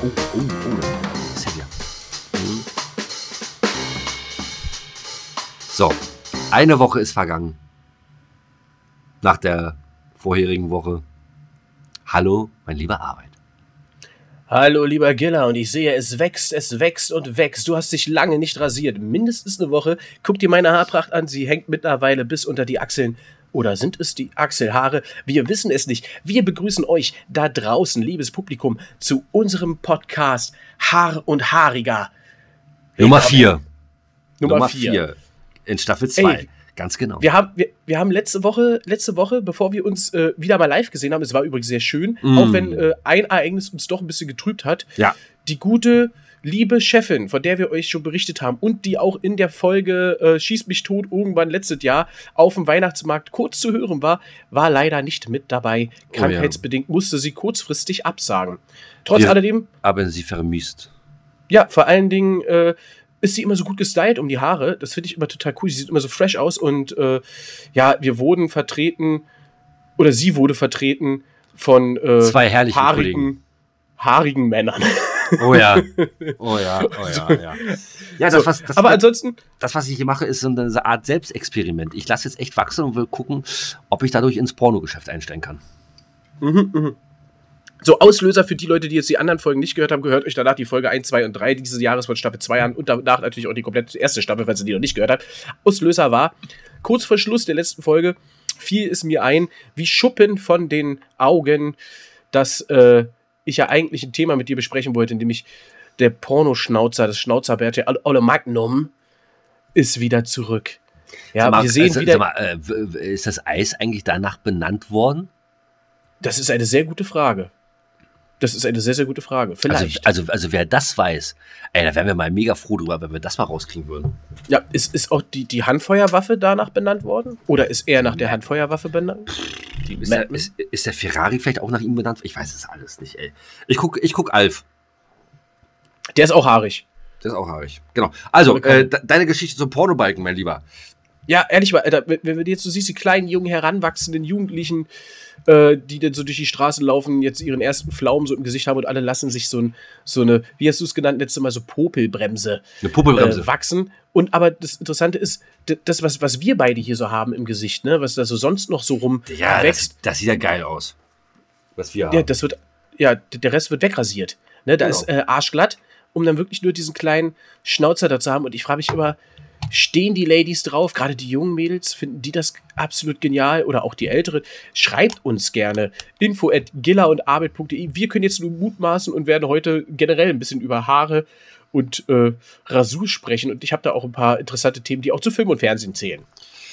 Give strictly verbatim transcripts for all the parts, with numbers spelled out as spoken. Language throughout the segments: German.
Oh, oh, oh, das ist ja. Mhm. So, eine Woche ist vergangen. Nach der vorherigen Woche. Hallo, mein lieber Arbeit. Hallo, lieber Giller, und ich sehe, es wächst, es wächst und wächst. Du hast dich lange nicht rasiert, mindestens eine Woche. Guck dir meine Haarpracht an, sie hängt mittlerweile bis unter die Achseln. Oder sind es die Achselhaare? Wir wissen es nicht. Wir begrüßen euch da draußen, liebes Publikum, zu unserem Podcast Haar und Haariger. Nummer vier. Nummer vier. In Staffel zwei. Ey, ganz genau. Wir haben, wir, wir haben letzte Woche, letzte Woche, bevor wir uns äh, wieder mal live gesehen haben, es war übrigens sehr schön, Mm. auch wenn äh, ein Ereignis uns doch ein bisschen getrübt hat, Ja. die gute, liebe Chefin, von der wir euch schon berichtet haben und die auch in der Folge äh, Schieß mich tot irgendwann letztes Jahr auf dem Weihnachtsmarkt kurz zu hören war, war leider nicht mit dabei. Oh ja. Krankheitsbedingt musste sie kurzfristig absagen. Trotz Wir alledem, haben sie vermisst. ja, vor allen Dingen äh, ist sie immer so gut gestylt um die Haare. Das finde ich immer total cool. Sie sieht immer so fresh aus und äh, ja, wir wurden vertreten, oder sie wurde vertreten von äh, Zwei herrliche haarigen, Kollegen. haarigen Männern. Oh ja. Oh ja, oh ja, ja. Ja, das, So, was, das, aber ansonsten, das, was ich hier mache, ist so eine Art Selbstexperiment. Ich lasse jetzt echt wachsen und will gucken, ob ich dadurch ins Pornogeschäft einsteigen kann. mhm, mhm. So, Auslöser für die Leute, die jetzt die anderen Folgen nicht gehört haben, gehört euch danach die Folge eins, zwei und drei dieses Jahres von Staffel zwei an und danach natürlich auch die komplette erste Staffel, falls ihr die noch nicht gehört habt. Auslöser war, kurz vor Schluss der letzten Folge fiel es mir ein, wie Schuppen von den Augen, dass äh, ich ja eigentlich ein Thema mit dir besprechen wollte, nämlich der Pornoschnauzer, das Schnauzerbärte Olle Magnum ist wieder zurück. Ja, Sag mal, wir sehen äh, wieder. Sag mal, äh, w- w- ist das Eis eigentlich danach benannt worden? Das ist eine sehr gute Frage. Das ist eine sehr, sehr gute Frage. Vielleicht. Also, also, also wer das weiß, ey, da wären wir mal mega froh drüber, wenn wir das mal rauskriegen würden. Ja, ist, ist auch die, die Handfeuerwaffe danach benannt worden? Oder ist er nach der Handfeuerwaffe benannt? Die Ist der, Magnum? ist, ist der Ferrari vielleicht auch nach ihm benannt? Ich weiß es alles nicht, ey. Ich guck, ich guck Alf. Der ist auch haarig. Der ist auch haarig. Genau. Also, Willkommen. äh, de- deine Geschichte zum Pornobalken, mein Lieber. Ja, ehrlich mal, Alter, wenn, wenn du jetzt so siehst, die kleinen, jungen, heranwachsenden Jugendlichen, äh, die dann so durch die Straßen laufen, jetzt ihren ersten Pflaumen so im Gesicht haben und alle lassen sich so, ein, so eine, wie hast du es genannt, letztes Mal so Popelbremse, Eine Puppelbremse. äh, wachsen. Und aber das Interessante ist, d- das, was, was wir beide hier so haben im Gesicht, ne, was da so sonst noch so rum ja, das, wächst, das sieht ja geil aus. Was wir haben. ja, das wird, ja, d- der Rest wird wegrasiert. Ne, da Genau. ist äh, arschglatt, um dann wirklich nur diesen kleinen Schnauzer da zu haben. Und ich frage mich immer, stehen die Ladies drauf, gerade die jungen Mädels, finden die das absolut genial oder auch die Älteren? Schreibt uns gerne info at giller und arbeit punkt de. Wir können jetzt nur mutmaßen und werden heute generell ein bisschen über Haare und äh, Rasur sprechen. Und ich habe da auch ein paar interessante Themen, die auch zu Film und Fernsehen zählen.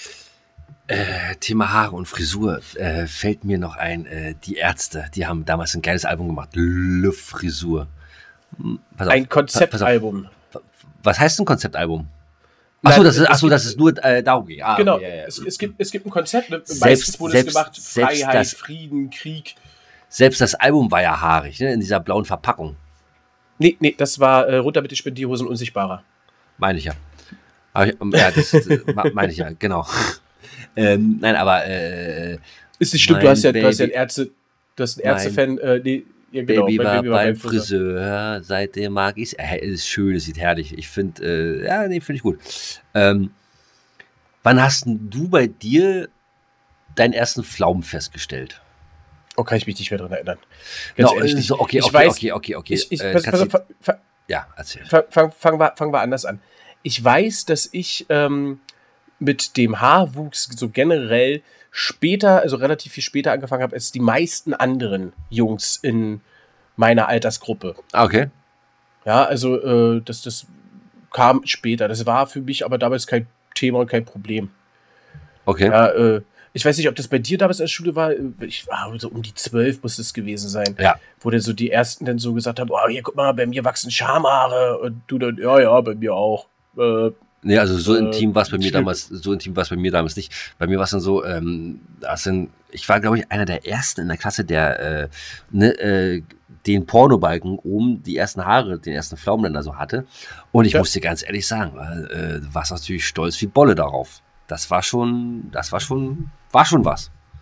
Äh, Thema Haare und Frisur äh, fällt mir noch ein. Äh, die Ärzte, die haben damals ein geiles Album gemacht. Le Frisur. Hm, Pass auf, Ein pass auf. Konzeptalbum. Was heißt ein Konzeptalbum? Achso, das ist, es achso, das gibt- ist nur äh, darum geht. Ah, Genau, okay, ja, ja. Es, es, gibt, es gibt ein Konzept, ne? Selbst- Meistens wurde selbst- es gemacht, selbst Freiheit, das- Frieden, Krieg. Selbst das Album war ja haarig, ne? In dieser blauen Verpackung. Nee, nee, das war äh, runter mit den Spendierhosen unsichtbarer. Meine ich ja. Aber ich, ja, das äh, ma- meine ich ja, genau. ähm, nein, aber äh, Ist nicht stimmt, Mein du hast ja, du hast ja Baby- einen Ärzte, du hast einen Mein Ärzte-Fan, äh, nee, ja, genau, Baby mein war Baby war beim Friseur. Friseur, seitdem mag ich es. Äh, ist schön, es sieht herrlich. Ich finde, äh, ja, nee, finde ich gut. Ähm, wann hast denn du bei dir deinen ersten Pflaumen festgestellt? Oh, kann ich mich nicht mehr dran erinnern. Ganz No, ehrlich äh, nicht. so, okay, ich okay, weiß, okay, okay, okay. Ich, ich, Äh, pass, kannst pass, du- auf, fa- fa- ja, erzähl. Fang, fang, fangen wir, fangen wir anders an. Ich weiß, dass ich ähm, mit dem Haarwuchs so generell später, also relativ viel später angefangen habe, als die meisten anderen Jungs in meiner Altersgruppe. Ah, okay. Ja, also äh, das, das kam später. Das war für mich aber damals kein Thema und kein Problem. Okay. Ja, äh, ich weiß nicht, ob das bei dir damals in der Schule war. Ich war so um die zwölf, muss es gewesen sein. Ja. Wo dann so die Ersten dann so gesagt haben, oh, hier, guck mal, bei mir wachsen Schamhaare. Und du dann, ja, ja, bei mir auch. Äh, Nee, also so Äh, intim war es bei mir stimmt. damals, so intim war es bei mir damals nicht. Bei mir war es dann so, ähm, das sind, ich war, glaube ich, einer der ersten in der Klasse, der äh, ne, äh, den Pornobalken oben, die ersten Haare, den ersten Pflaumen dann da so hatte. Und ich Ja. muss dir ganz ehrlich sagen, äh, du warst natürlich stolz wie Bolle darauf. Das war schon, das war schon, war schon was.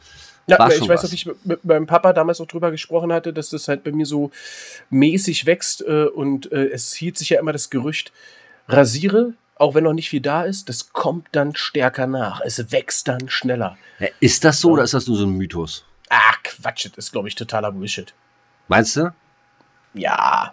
Ja, War ich schon weiß, was. dass ich mit, mit meinem Papa damals auch drüber gesprochen hatte, dass das halt bei mir so mäßig wächst äh, und äh, es hielt sich ja immer das Gerücht, rasiere, auch wenn noch nicht viel da ist, das kommt dann stärker nach. Es wächst dann schneller. Ja, ist das so Ja. oder ist das nur so ein Mythos? Ah, Quatsch, das ist, glaube ich, totaler Bullshit. Meinst du? Ja.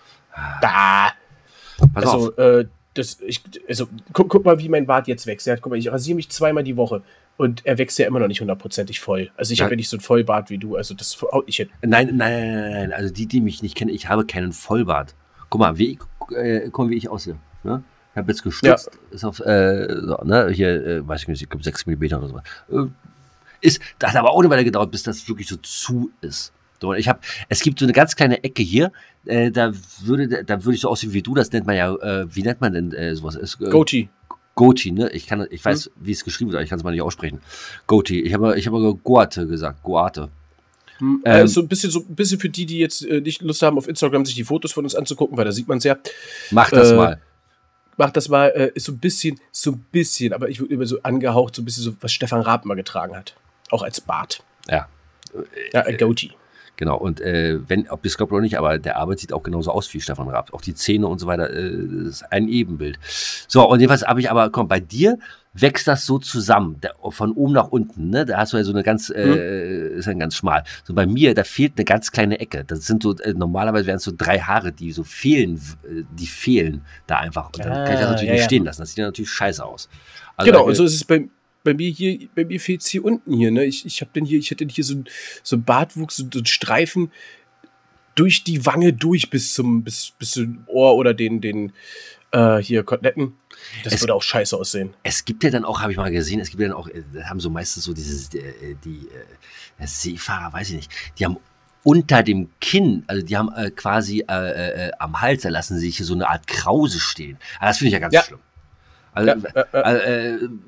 Da. Pass Also, auf. äh, das, ich, also guck, guck mal, wie mein Bart jetzt wächst. Ja, guck mal, ich rasiere mich zweimal die Woche und er wächst ja immer noch nicht hundertprozentig voll. Also ich Ja. habe ja nicht so einen Vollbart wie du. Also das haut nicht hin. Nein, nein, nein, nein, nein. Also die, die mich nicht kennen, ich habe keinen Vollbart. Guck mal, wie ich, äh, guck mal, wie ich aussehe. Ne? Ich habe jetzt gestutzt, ist auf, äh, so, ne, hier, äh, weiß ich nicht, ich glaube sechs Millimeter oder so. Äh, ist, das hat aber auch eine Weile gedauert, bis das wirklich so zu ist. So, ich habe, es gibt so eine ganz kleine Ecke hier, äh, da würde, da würde ich so aussehen wie du, das nennt man ja, äh, wie nennt man denn äh, sowas? Ist, äh, Goatee. Goatee, ne? Ich kann, ich weiß, wie es geschrieben wird, aber ich kann es mal nicht aussprechen. Goatee. Ich habe, ich habe Goate gesagt, Goate. Hm, Ähm, äh, so ein bisschen, so ein bisschen für die, die jetzt äh, nicht Lust haben, auf Instagram sich die Fotos von uns anzugucken, weil da sieht man es ja. Mach das Äh, mal. Mach das mal, äh, ist so ein bisschen, so ein bisschen, aber ich würde immer so angehaucht, so ein bisschen so, was Stefan Raab mal getragen hat. Auch als Bart. Ja. Ja, ein Goatee. Genau, und äh, wenn, ob ihr es glaubt oder nicht, aber der Arbeit sieht auch genauso aus wie Stefan Raab. Auch die Zähne und so weiter, äh, ist ein Ebenbild. So, und jedenfalls habe ich aber, komm, bei dir wächst das so zusammen, der, von oben nach unten, ne? Da hast du ja so eine ganz, äh, ist dann ganz schmal. So bei mir, da fehlt eine ganz kleine Ecke. Das sind so, äh, normalerweise wären es so drei Haare, die so fehlen, äh, die fehlen da einfach. Und dann Ah, kann ich das natürlich ja, nicht ja. stehen lassen. Das sieht ja natürlich scheiße aus. Also, Genau, äh, und so ist es bei, bei mir hier, bei mir fehlt es hier unten hier, ne? Ich, ich habe denn hier, ich hätte hier so ein so ein Bartwuchs, so, so ein Streifen durch die Wange durch bis zum, bis, bis zum Ohr oder den, den, äh, hier Koteletten. Das Es- würde auch scheiße aussehen. Es gibt ja dann auch, habe ich mal gesehen, es gibt ja dann auch, äh, da haben so meistens so dieses, äh, die äh, Seefahrer, weiß ich nicht, die haben unter dem Kinn, also die haben äh, quasi äh, äh, am Hals, da lassen sie sich hier so eine Art Krause stehen. Aber das finde ich ja ganz Ja. schlimm. Also, Ja, äh, äh. äh, äh,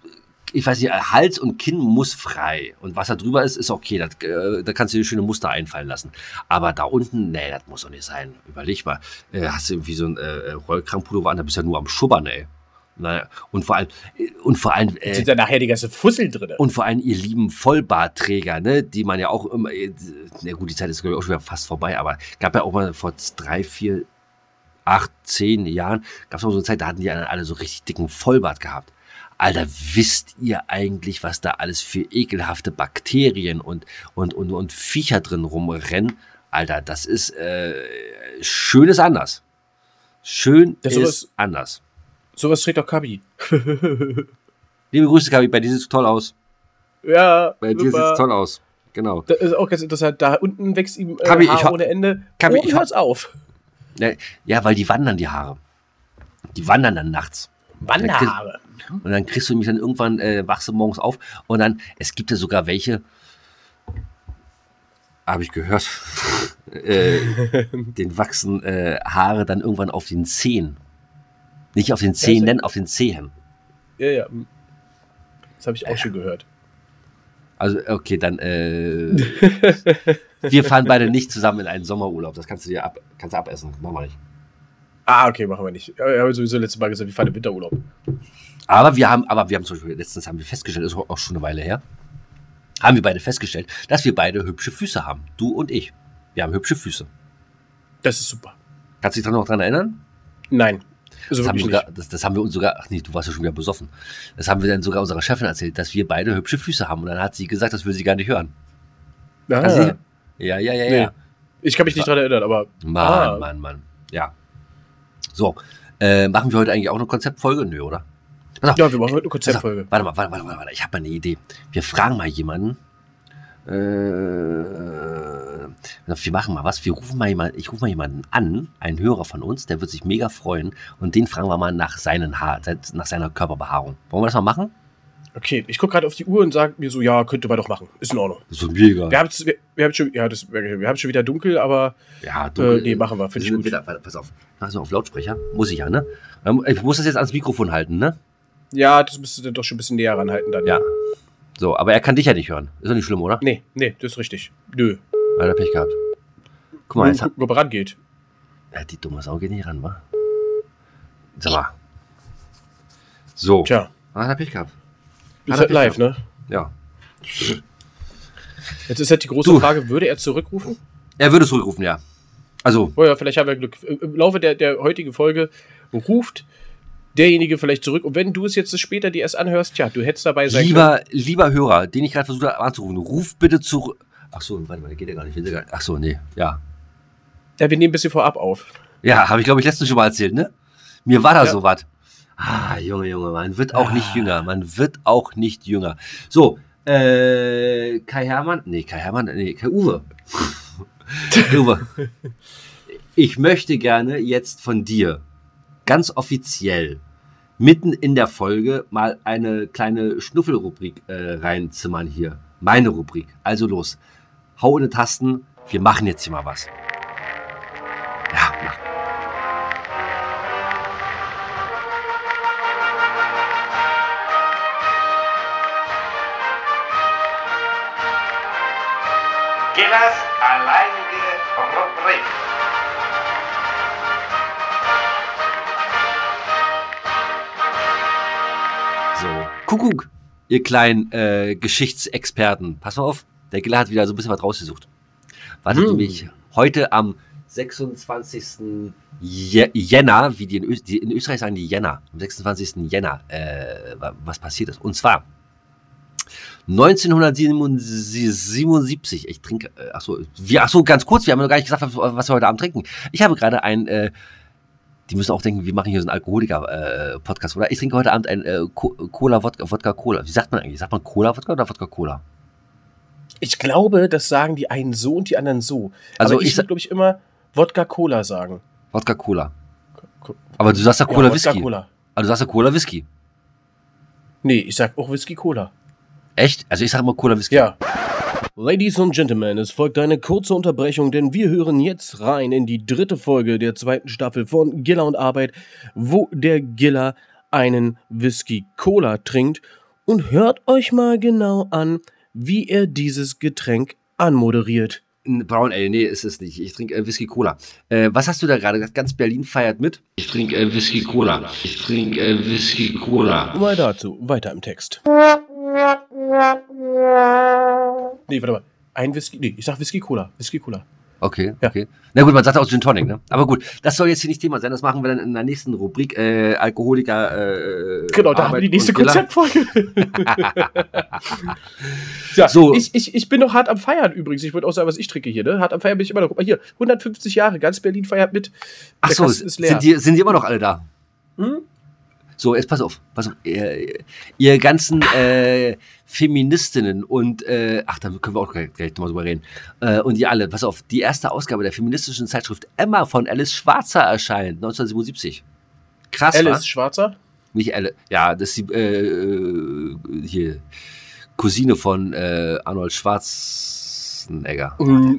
ich weiß nicht, Hals und Kinn muss frei. Und was da drüber ist, ist okay. Das, äh, da kannst du dir schöne Muster einfallen lassen. Aber da unten, nee, das muss doch nicht sein. Überleg mal, äh, hast du irgendwie so ein äh, Rollkragenpullover an, da bist du ja nur am Schubbern, ey. Naja, und vor allem, äh, und vor allem, äh, Sind da nachher die ganze Fussel drin? und vor allem ihr lieben Vollbartträger, ne, die man ja auch immer, äh, na gut, die Zeit ist glaube ich auch schon wieder fast vorbei, aber gab ja auch mal vor drei, vier, acht, zehn Jahren, gab es auch so eine Zeit, da hatten die alle so richtig dicken Vollbart gehabt. Alter, wisst ihr eigentlich, was da alles für ekelhafte Bakterien und, und, und, und Viecher drin rumrennen? Alter, das ist, äh, schön ist anders. Schön Ja, ist sowas- anders. Sowas trägt doch Kabi. Liebe Grüße, Gabi, bei dir sieht es toll aus. Ja, Bei dir sieht super. es toll aus. Genau. Das ist auch ganz interessant. Da unten wächst ihm äh, Kabi, Haar ich ho- ohne Ende. Kabi, Oben ich ho- hört's auf. Ja, ja, weil die wandern, die Haare. Die wandern dann nachts. Wanderhaare. Und dann kriegst du mich dann irgendwann, äh, wachst du morgens auf und dann, es gibt ja sogar welche, habe ich gehört, äh, den wachsen äh, Haare dann irgendwann auf den Zehen. Nicht auf den Zähnen, auf den Zehen. Ja, ja. Das habe ich auch schon gehört. Also, okay, dann, äh, wir fahren beide nicht zusammen in einen Sommerurlaub. Das kannst du dir ab, kannst du abessen. Machen wir nicht. Ah, okay, machen wir nicht. Ja, ich habe sowieso letztes Mal gesagt, wir fahren im Winterurlaub. Aber wir haben, aber wir haben zum Beispiel, letztens haben wir festgestellt, ist auch schon eine Weile her, haben wir beide festgestellt, dass wir beide hübsche Füße haben. Du und ich. Wir haben hübsche Füße. Das ist super. Kannst du dich noch daran erinnern? Nein. Also Das haben, wir wirklich sogar, das, das haben wir uns sogar, ach nee, du warst ja schon wieder besoffen. Das haben wir dann sogar unserer Chefin erzählt, dass wir beide hübsche Füße haben. Und dann hat sie gesagt, das will sie gar nicht hören. nicht. Kannst du Ah, dich- Ja, ja, ja, nee. ja. Ich kann mich nicht dran erinnern, aber Mann, Ah. Mann, Mann. Ja. So, äh, machen wir heute eigentlich auch eine Konzeptfolge? Nö, oder? Pass auf, ja, wir machen heute eine pass auf, Konzeptfolge. warte mal, warte, warte, warte, warte. Ich habe mal eine Idee. Wir fragen mal jemanden. Äh, wir machen mal was. Wir rufen mal jemanden, ich rufe mal jemanden an, einen Hörer von uns, der wird sich mega freuen. Und den fragen wir mal nach seinen Haar, nach seiner Körperbehaarung. Wollen wir das mal machen? Okay, ich gucke gerade auf die Uhr und sage mir so, ja, könnte man doch machen. Ist in Ordnung. So mega. Wir haben wir, wir haben schon, ja, das, wir haben schon wieder dunkel, aber Ja, äh, nee, machen wir. Finde ich sind gut. wieder, warte, pass auf. Ich mach so auf Lautsprecher. Muss ich ja, ne? Ähm, Ich muss das jetzt ans Mikrofon halten, ne? Ja, das müsstest du dann doch schon ein bisschen näher ranhalten dann. Ja. So, aber er kann dich ja nicht hören. Ist doch nicht schlimm, oder? Nee, nee, das ist richtig. Nö. Hat er Pech gehabt. Guck mal, jetzt hat, Gucken, ob er rangeht. ja, die dumme Sau geht nicht ran, wa? Sag mal. So. Tja, Ah, hat er Pech gehabt. ist Hat er halt Pech live, gehabt. ne? Ja. Jetzt ist halt die große Du. Frage, würde er zurückrufen? Er würde zurückrufen, ja. Also, Oh ja, vielleicht haben wir Glück. Im Laufe der, der heutigen Folge ruft derjenige vielleicht zurück. Und wenn du es jetzt später dir erst anhörst, ja, du hättest dabei sein lieber, lieber Hörer, den ich gerade versucht habe anzurufen, ruf bitte zurück. Ach so, warte mal, der geht ja gar nicht. Geht ja gar nicht. Ach so, nee, ja. können. Ja, wir nehmen ein bisschen vorab auf. Ja, habe ich, glaube ich, letztens schon mal erzählt, ne? Mir war da Ja. so was. Ah, Junge, Junge, man wird auch nicht jünger. Man wird auch nicht jünger. So, äh, Kai Hermann, nee, Kai Hermann, nee, Kai Uwe. Kai Uwe. Ich möchte gerne jetzt von dir ganz offiziell mitten in der Folge mal eine kleine Schnuffelrubrik äh, reinzimmern hier. Meine Rubrik. Also los. Hau in die Tasten. Wir machen jetzt hier mal was. Ja, mach. Gillers alleinige Rubrik. So, Kuckuck, ihr kleinen äh, Geschichtsexperten. Pass mal auf, der Giller hat wieder so ein bisschen was rausgesucht. Wartet Hm. nämlich heute am sechsundzwanzigsten Je- Jänner, wie die in, Ö die in Österreich sagen, die Jänner, am sechsundzwanzigsten Jänner, äh, wa- was passiert ist. Und zwar neunzehnhundertsiebenundsiebzig, ich trinke, äh, achso, wir, achso, ganz kurz, wir haben noch gar nicht gesagt, was, was wir heute Abend trinken. Ich habe gerade ein, äh, die müssen auch denken, wir machen hier so einen Alkoholiker-Podcast, oder? Ich trinke heute Abend ein äh, Co- Cola, Wodka, Wodka, Cola. Wie sagt man eigentlich? Sagt man Cola, Wodka oder Wodka, Cola? Ich glaube, das sagen die einen so und die anderen so. Also Aber ich ich sa- würde, glaube ich, immer Wodka-Cola sagen. Wodka, Cola. Co- Aber du sagst ja Ja, Cola, Wodka Whisky. Cola. Aber du sagst ja Cola, Whisky. Nee, ich sag auch Whisky-Cola. Echt? Also ich sage immer Cola, Whisky. Ja. Ladies and Gentlemen, es folgt eine kurze Unterbrechung, denn wir hören jetzt rein in die dritte Folge der zweiten Staffel von Giller und Arbeit, wo der Giller einen Whisky-Cola trinkt, und hört euch mal genau an, wie er dieses Getränk anmoderiert. Ein Brown Ale, nee, ist es nicht. Ich trinke äh, Whisky Cola. Äh, was hast du da gerade? Ganz Berlin feiert mit? Ich trinke äh, Whisky Cola. Ich trinke äh, Whisky Cola. Mal dazu, weiter im Text. Nee, warte mal. Ein Whisky, nee, ich sag Whisky-Cola. Whisky-Cola. Okay, Ja. okay. Na gut, man sagt auch Gin Tonic, ne? Aber gut, das soll jetzt hier nicht Thema sein. Das machen wir dann in der nächsten Rubrik. Äh, Alkoholiker. Äh, Genau, da haben wir Arbeit die nächste und Giller. Konzeptfolge. ja, So. ich, ich, ich bin noch hart am Feiern übrigens. Ich würde auch sagen, was ich trinke hier, ne? Hart am Feiern bin ich immer noch. Guck mal hier, hundertfünfzig Jahre, ganz Berlin feiert mit. Ach Der so, Kasten ist leer. sind die, sind die immer noch alle da? Hm? So, jetzt pass auf, pass auf, ihr, ihr ganzen äh, Feministinnen und, äh, ach, da können wir auch gleich, gleich mal drüber reden, äh, und ihr alle, pass auf, die erste Ausgabe der feministischen Zeitschrift Emma von Alice Schwarzer erscheint, neunzehnhundertsiebenundsiebzig. Krass, Alice wa? Schwarzer? Nicht Alice, ja, das ist die, äh, hier, Cousine von äh, Arnold Schwarzenegger. Mhm.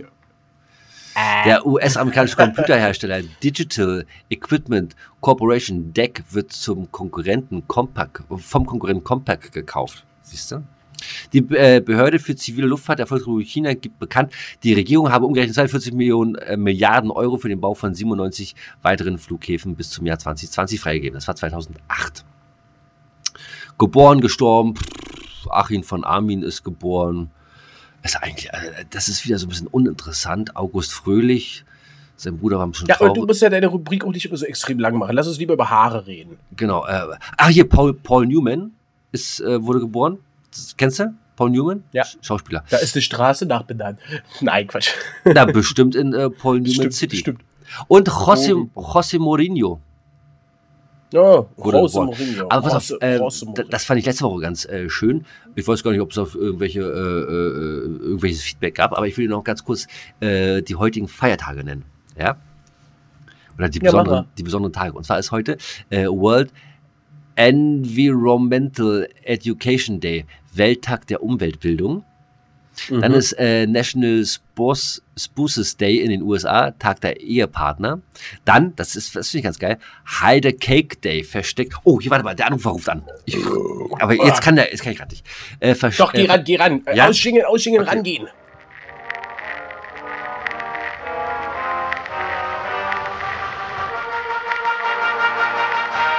Der U S-amerikanische Computerhersteller Digital Equipment Corporation D E C wird zum Konkurrenten Compaq, vom Konkurrenten Compaq gekauft. Siehst du? Die äh, Behörde für zivile Luftfahrt der Volksrepublik China gibt bekannt, die Regierung habe umgerechnet zweiundvierzig Millionen äh, Milliarden Euro für den Bau von siebenundneunzig weiteren Flughäfen bis zum Jahr zwanzig zwanzig freigegeben. Das war zweitausendacht. Geboren, gestorben, pff, Achim von Armin ist geboren. Das ist eigentlich, äh, das ist wieder so ein bisschen uninteressant. August Fröhlich, sein Bruder war schon Ja, aber traurig. du musst ja deine Rubrik auch nicht immer so extrem lang machen. Lass uns lieber über Haare reden. Genau. Äh, ah, hier, Paul, Paul Newman ist, äh, wurde geboren. Das, kennst du? Paul Newman? Ja. Sch- Schauspieler. Da ist eine Straße nachbenannt. Nein, Quatsch. Na, bestimmt in äh, Paul Newman Stimmt, City. stimmt. Und José, Oh. José Mourinho. Ja, Wurde Rose geboren. Mourinho. Aber pass Rose- auf, äh, Rose d- Mourinho. das fand ich letzte Woche ganz äh, schön. Ich weiß gar nicht, ob es auf irgendwelche, äh, äh, irgendwelches Feedback gab, aber ich will noch ganz kurz äh, die heutigen Feiertage nennen. Ja? Oder die Ja, mach besonderen, mal. die besonderen Tage. Und zwar ist heute äh, World Environmental Education Day, Welttag der Umweltbildung. Dann Mhm. ist äh, National Spouse, Spouses Day in den U S A, Tag der Ehepartner. Dann, das ist, das finde ich ganz geil, Hide a Cake Day, versteckt. Oh, hier, warte mal, der Anrufer ruft an. Ich, aber jetzt kann der, jetzt kann ich gerade nicht. Äh, verste- Doch, geh äh, ran, geh ran. Äh, Ja? Ausschingen, ausschingen, Okay. rangehen.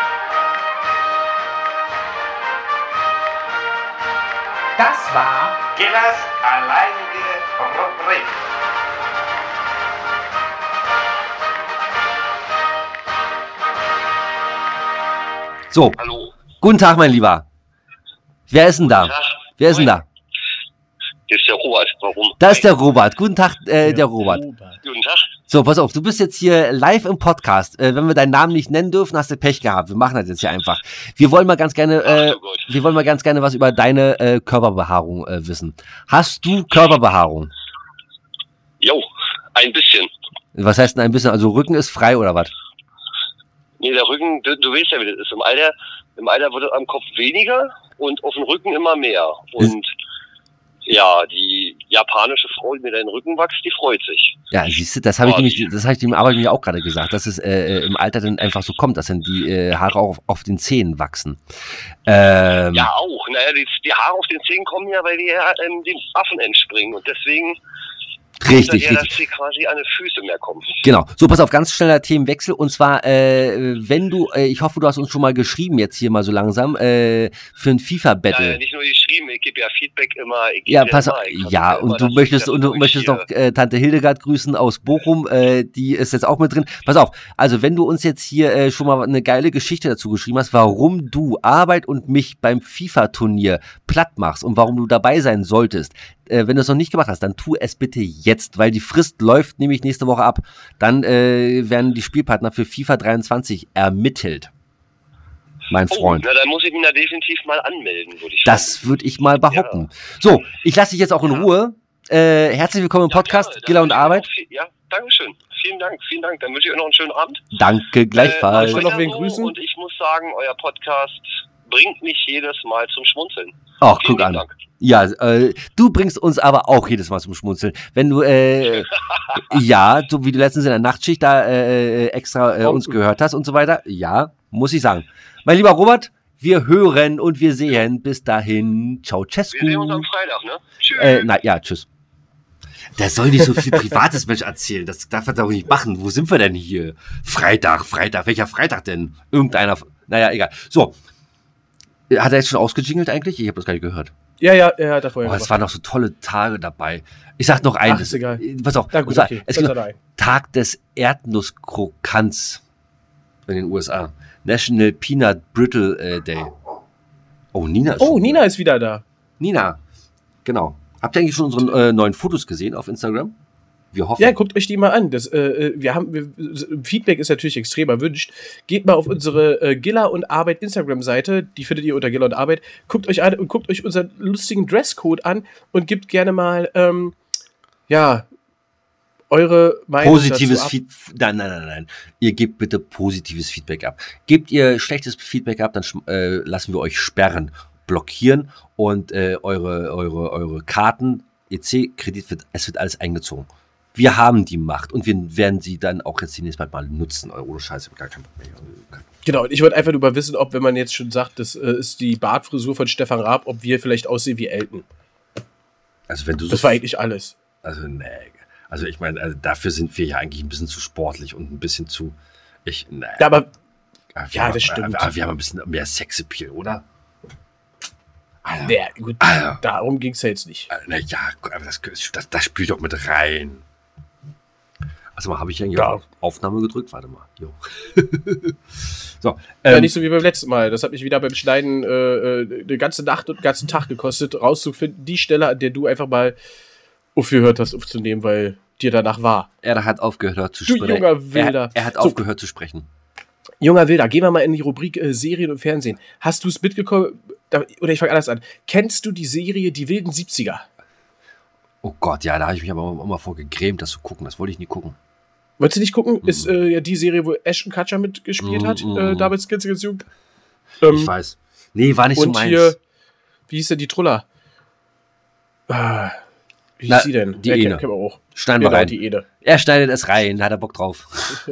Das war Gillers alleinige Rubrik. So, Hallo. guten Tag, mein Lieber. Wer ist denn da? Guten Tag. Wer ist denn da? Hier ist der Robert. Warum? Da ist der Robert. Guten Tag, äh, der Robert. Guten Tag. So, pass auf, du bist jetzt hier live im Podcast. Äh, wenn wir deinen Namen nicht nennen dürfen, hast du Pech gehabt. Wir machen das jetzt hier einfach. Wir wollen mal ganz gerne, äh, Ach du Gott. wir wollen mal ganz gerne was über deine äh, Körperbehaarung äh, wissen. Hast du Körperbehaarung? Jo, ein bisschen. Was heißt denn ein bisschen? Also Rücken ist frei oder was? Nee, der Rücken, du, du weißt ja, wie das ist. Im Alter, im Alter wird es am Kopf weniger und auf dem Rücken immer mehr. Und ja, die japanische Frau, die mir den Rücken wächst, die freut sich. Ja, siehst du, das habe ich Ja, nämlich, das habe ich dem Arbeitgeber auch gerade gesagt, dass es äh, im Alter dann einfach so kommt, dass dann die äh, Haare auch auf, auf den Zähnen wachsen. Ähm, Ja, auch. Naja, die, die Haare auf den Zähnen kommen ja, weil die ja ähm, dem Affen entspringen. Und deswegen Richtig, daher, richtig. dass die quasi an die Füße mehr kommen. Genau. So, pass auf, ganz schneller Themenwechsel. Und zwar, äh, wenn du, äh, ich hoffe, du hast uns schon mal geschrieben jetzt hier mal so langsam, äh, für ein Ja, FIFA-Battle. nicht nur geschrieben, ich gebe ja Feedback immer. Ich gebe Ja, dir pass auf. immer, ich Ja, versuche immer, und du dass- möchtest, dass und du ich möchtest hier- noch äh, Tante Hildegard grüßen aus Bochum, äh, die ist jetzt auch mit drin. Pass auf, also wenn du uns jetzt hier äh, schon mal eine geile Geschichte dazu geschrieben hast, warum du Arbeit und mich beim FIFA-Turnier platt machst und warum du dabei sein solltest, äh, wenn du es noch nicht gemacht hast, dann tu es bitte jetzt, weil die Frist läuft nämlich nächste Woche ab. Dann äh, werden die Spielpartner für FIFA dreiundzwanzig ermittelt. Mein Freund. Oh, na, dann muss ich mich da definitiv mal anmelden, würde ich Das würde ich mal behaupten. So, ich lasse dich jetzt auch in Ja. Ruhe. Äh, herzlich willkommen im Ja, Podcast, gerne. Gilla und Dann wünsche Arbeit. ich Ihnen noch viel- Ja, Dankeschön. Vielen Dank, vielen Dank. Dann wünsche ich euch noch einen schönen Abend. Danke, gleichfalls. Äh, Äh, noch wen so, grüßen? Und ich muss sagen, euer Podcast bringt mich jedes Mal zum Schmunzeln. Ach, Vielen guck an. Dank. Ja, äh, du bringst uns aber auch jedes Mal zum Schmunzeln. Wenn du, äh, ja, so wie du letztens in der Nachtschicht da äh, extra äh, uns gehört hast und so weiter. Ja, muss ich sagen. Mein lieber Robert, wir hören und wir sehen. Bis dahin. Ciao, Wir sehen uns am Cescu. Freitag, ne? Tschüss. Äh, na ja, tschüss. Der soll nicht so viel Privates Mensch erzählen. Das darf er doch nicht machen. Wo sind wir denn hier? Freitag, Freitag. Welcher Freitag denn? Irgendeiner. Naja, egal. So. Hat er jetzt schon ausgejingelt eigentlich? Ich habe das gar nicht gehört. Ja, ja, er hat da vorher Oh, es gemacht. waren noch so tolle Tage dabei. Ich sag noch eins. Ach, ist egal. Pass auf. Na und gut, zwar, okay. es Setz gibt da noch ein. Tag des Erdnusskrokants in den U S A. National Peanut Brittle äh, Day. Oh, Nina ist Oh, schon Nina ist wieder da. Nina. Genau. Habt ihr eigentlich schon unsere äh, neuen Fotos gesehen auf Instagram? Wir hoffen. Ja, guckt euch die mal an. Das, äh, wir haben, wir, Feedback ist natürlich extrem erwünscht. Geht mal auf unsere äh, Gilla und Arbeit Instagram-Seite. Die findet ihr unter Gilla und Arbeit. Guckt euch an und guckt euch unseren lustigen Dresscode an und gebt gerne mal, ähm, ja, eure Meinung Positives dazu ab. Feedback. Nein, nein, nein, nein. Ihr gebt bitte positives Feedback ab. Gebt ihr schlechtes Feedback ab, dann sch- äh, lassen wir euch sperren, blockieren und äh, eure, eure, eure Karten, E C-Kredit, wird, es wird alles eingezogen. Wir haben die Macht und wir werden sie dann auch jetzt demnächst bald mal nutzen. Ohne Scheiße, gar kein Problem mehr. Genau, und ich wollte einfach nur mal wissen, ob, wenn man jetzt schon sagt, das äh, ist die Bartfrisur von Stefan Raab, ob wir vielleicht aussehen wie Elton. Also wenn du so, Das war eigentlich alles. also nee, also ich meine, also dafür sind wir ja eigentlich ein bisschen zu sportlich und ein bisschen zu, ich, nee. Ja, aber Aber wir ja, haben, das stimmt. Aber wir haben ein bisschen mehr Sexappeal, oder? Alter. ja, gut, Alter. darum ging es ja jetzt nicht. Na ja, aber das, das, das spielt doch mit rein. Also mal, habe ich eigentlich Ja. auf Aufnahme gedrückt? Warte mal. Jo. so, Ja, ähm, nicht so wie beim letzten Mal. Das hat mich wieder beim Schneiden äh, äh, eine ganze Nacht und einen ganzen Tag gekostet, rauszufinden, die Stelle, an der du einfach mal aufgehört hast aufzunehmen, weil dir danach war. er hat aufgehört zu Du sprechen. junger Wilder. Er, er hat So. aufgehört zu sprechen. Junger Wilder, gehen wir mal in die Rubrik äh, Serien und Fernsehen. Hast du es mitgekommen? Da, oder ich fange anders an. Kennst du die Serie Die wilden siebziger? Oh Gott, ja, da habe ich mich aber auch mal vor gegrämt, das zu gucken. Das wollte ich nie gucken. Wolltest du nicht gucken? Mhm. Ist äh, ja die Serie, wo Ashton Kutcher mitgespielt Mhm, hat, mhm, äh, mhm. damals ganz, ganz jung. Ähm, Ich weiß. Nee, war nicht so und meins. hier, wie hieß denn die Truller? Ah, wie Na, hieß sie denn? die Ja, Ene. kennen kennen wir auch. Schneiden wir Genau, rein. die Ede. Er schneidet es rein, da hat er Bock drauf.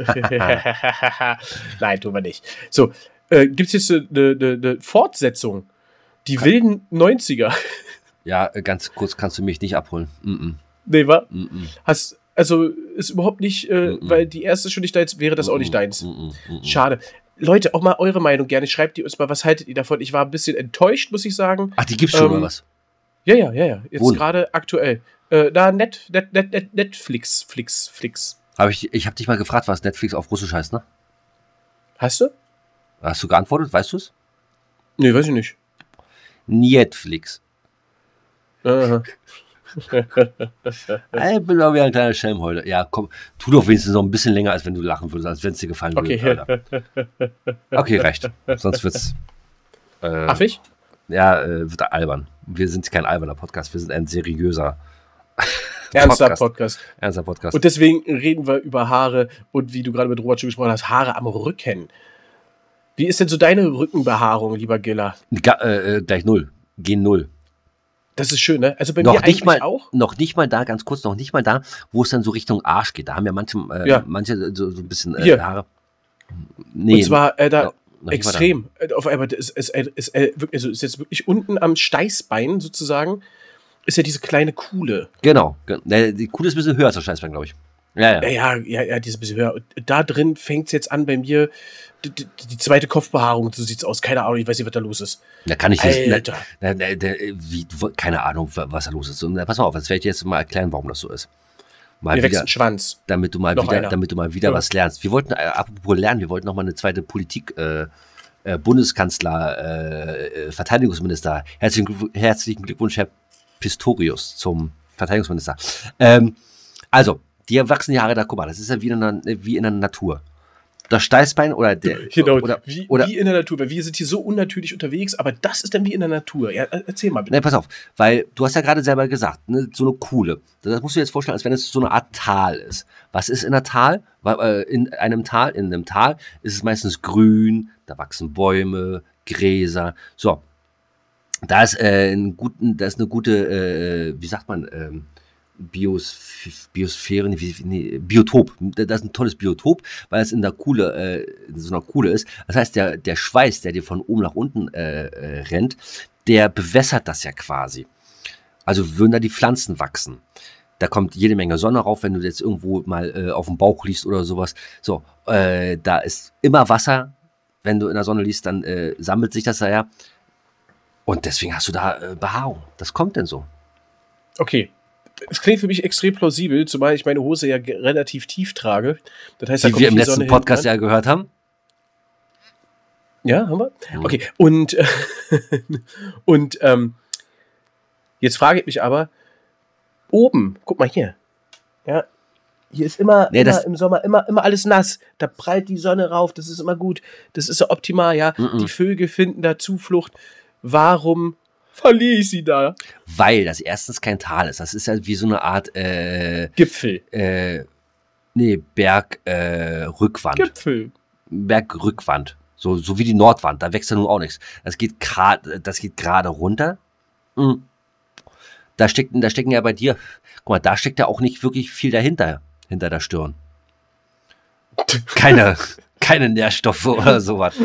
Nein, tun wir nicht. So, äh, gibt es jetzt eine, eine, eine Fortsetzung? Die wilden neunziger. Ja, äh, ganz kurz kannst du mich nicht abholen. Mm Nee, wa? -mm. Mm Hast, also, ist überhaupt nicht, äh, Mhm. weil die erste schon nicht deins wäre, das auch -mm. nicht deins. Mm -mm. Mm Schade. Leute, auch mal eure Meinung gerne. Schreibt die uns mal, was haltet ihr davon? Ich war ein bisschen enttäuscht, muss ich sagen. Ach, die gibt's schon, Ähm, oder was? Ja, ja, ja, ja. Jetzt Wo? gerade aktuell. Äh, da Net, Net, Net, Net, Netflix, Flix, Flix. Hab ich ich habe dich mal gefragt, was Netflix auf Russisch heißt, ne? Hast du? Hast du geantwortet? Weißt du es? Nee, weiß ich nicht. Netflix. Aha. Ich bin doch wieder ein kleiner Schelm heute. Ja, komm, tu doch wenigstens noch ein bisschen länger, als wenn du lachen würdest, als wenn es dir gefallen Okay. würde. Alter. Okay, recht. Sonst wird's. Äh, Affig? Ja, äh, wird albern. Wir sind kein alberner Podcast, wir sind ein seriöser Ernster Podcast. Podcast. Ernster Podcast. Und deswegen reden wir über Haare und wie du gerade mit Robert schon gesprochen hast, Haare am Rücken. Wie ist denn so deine Rückenbehaarung, lieber Giller? Ga, äh, gleich null. Gen null. Das ist schön, ne? Also bei Noch mir nicht eigentlich mal, auch. noch nicht mal da, ganz kurz, noch nicht mal da, wo es dann so Richtung Arsch geht. Da haben ja manche, äh, Ja. manche so, so ein bisschen äh, Hier. Haare. Nee, Und zwar äh, da noch nicht mal da. extrem. Äh, Auf einmal ist, ist, ist, ist, äh, wirklich- also ist jetzt wirklich unten am Steißbein sozusagen, ist ja diese kleine Kuhle. Genau. ge- Ne, die Kuhle ist ein bisschen höher als der Scheißbein, glaube ich. Ja, ja. Ja, ja, ja, ja, die ist ein bisschen höher. Und da drin fängt es jetzt an bei mir, die, die, die zweite Kopfbehaarung, so sieht's aus. Keine Ahnung, ich weiß nicht, was da los ist. Da kann ich jetzt. Alter. Na, na, na, wie, keine Ahnung, was da los ist. Und, na, pass mal auf, jetzt werde ich dir jetzt mal erklären, warum das so ist. Mal Mir wächst wieder, ein Schwanz. damit du mal Noch wieder, einer. damit du mal wieder Ja. was lernst. Wir wollten, äh, apropos lernen, wir wollten noch mal eine zweite Politik, äh, äh, Bundeskanzler, äh, äh, Verteidigungsminister. Herzlichen, Glück- herzlichen Glückwunsch, Herr Pistorius, zum Verteidigungsminister. Ähm, also, dir wachsen die Haare da, guck mal, das ist ja wie in der, wie in der Natur. Das Steißbein oder der. Genau, Oder, wie, oder, wie in der Natur. Weil wir sind hier so unnatürlich unterwegs, aber das ist dann wie in der Natur. Ja, äh, erzähl mal bitte. Ne, pass auf, weil du hast ja gerade selber gesagt, ne, so eine Kuhle. Das musst du dir jetzt vorstellen, als wenn es so eine Art Tal ist. Was ist in einer Tal? Weil, äh, In einem Tal, in einem Tal ist es meistens grün, da wachsen Bäume, Gräser. So, da ist, äh, ein guten, da ist eine gute, äh, wie sagt man, ähm, Bios, Biosphäre, nee, wie- nee, Biotop. Das ist ein tolles Biotop, weil es in der Kuhle, äh, in so einer Kuhle ist. Das heißt, der, der Schweiß, der dir von oben nach unten äh, äh, rennt, der bewässert das ja quasi. Also würden da die Pflanzen wachsen. Da kommt jede Menge Sonne rauf, wenn du jetzt irgendwo mal äh, auf dem Bauch liegst oder sowas. So, äh, da ist immer Wasser. Wenn du in der Sonne liegst, dann äh, sammelt sich das da ja. Und deswegen hast du da äh, Behaarung. Das kommt denn so. Okay. Es klingt für mich extrem plausibel, zumal ich meine Hose ja ge- relativ tief trage. Das heißt, da Die kommt wir im viel letzten Sonne Podcast hin, ja gehört haben. Ja, haben wir? Mhm. Okay, und, äh, und ähm, jetzt frage ich mich aber, oben, guck mal hier. Ja, hier ist immer, Nee, immer das- im Sommer immer, immer alles nass. Da prallt die Sonne rauf, das ist immer gut. Das ist so optimal, ja. Mhm. Die Vögel finden da Zuflucht. Warum verliere ich sie da? Weil das erstens kein Tal ist. Das ist ja wie so eine Art, äh, Gipfel. äh, nee, Bergrückwand. Äh, Rückwand. Gipfel. Bergrückwand. So, so wie die Nordwand, da wächst ja nun auch nichts. Das geht gerade, das geht gerade runter. Mhm. Da stecken, da stecken ja bei dir, guck mal, da steckt ja auch nicht wirklich viel dahinter, hinter der Stirn. Keine, keine Nährstoffe oder sowas.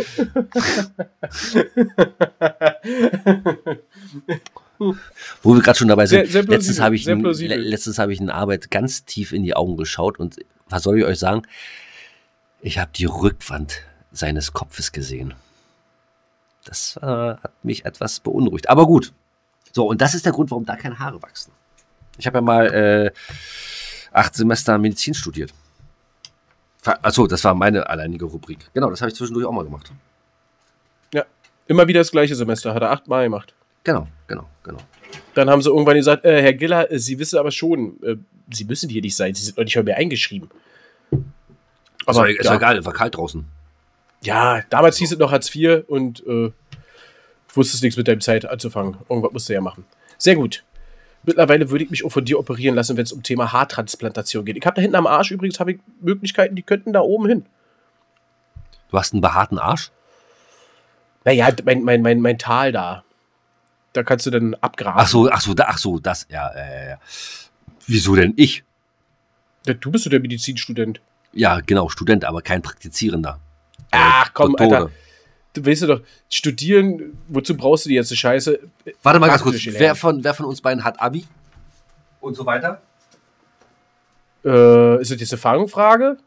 Wo wir gerade schon dabei sind. Sehr- sehr plausibel, letztens habe ich, sehr in- plausibel. le- letztens habe ich in Arbeit ganz tief in die Augen geschaut und was soll ich euch sagen? Ich habe die Rückwand seines Kopfes gesehen. Das äh, hat mich etwas beunruhigt. Aber gut. So, und das ist der Grund, warum da keine Haare wachsen. Ich habe ja mal äh, acht Semester Medizin studiert. Achso, das war meine alleinige Rubrik. Genau, das habe ich zwischendurch auch mal gemacht. Ja, immer wieder das gleiche Semester, hat er achtmal gemacht. Genau, genau, genau. Dann haben sie irgendwann gesagt, äh, Herr Giller, äh, Sie wissen aber schon, äh, Sie müssen hier nicht sein, Sie sind noch nicht mal mehr eingeschrieben. Aber ist Aber ja ja, egal, war kalt draußen. ja, damals hieß es noch Hartz vier und äh, wusstest nichts mit deinem Zeit anzufangen. Irgendwas musst du ja machen. Sehr gut. Mittlerweile würde ich mich auch von dir operieren lassen, wenn es um Thema Haartransplantation geht. Ich habe da hinten am Arsch übrigens habe ich Möglichkeiten, die könnten da oben hin. Du hast einen behaarten Arsch? Naja, mein, mein, mein, mein Tal da. Da kannst du dann abgraben. Ach so, ach so, da, ach so, das, ja, äh, ja. Wieso denn ich? Ja, du bist doch der Medizinstudent. Ja, genau, Student, aber kein Praktizierender. Ach komm, Doktore. Alter. Du weißt doch, studieren, wozu brauchst du die ganze Scheiße? Warte mal ganz kurz, Praktisch wer lernen. von, wer von uns beiden hat Abi? Und so weiter? Äh, ist das jetzt eine Fangfrage?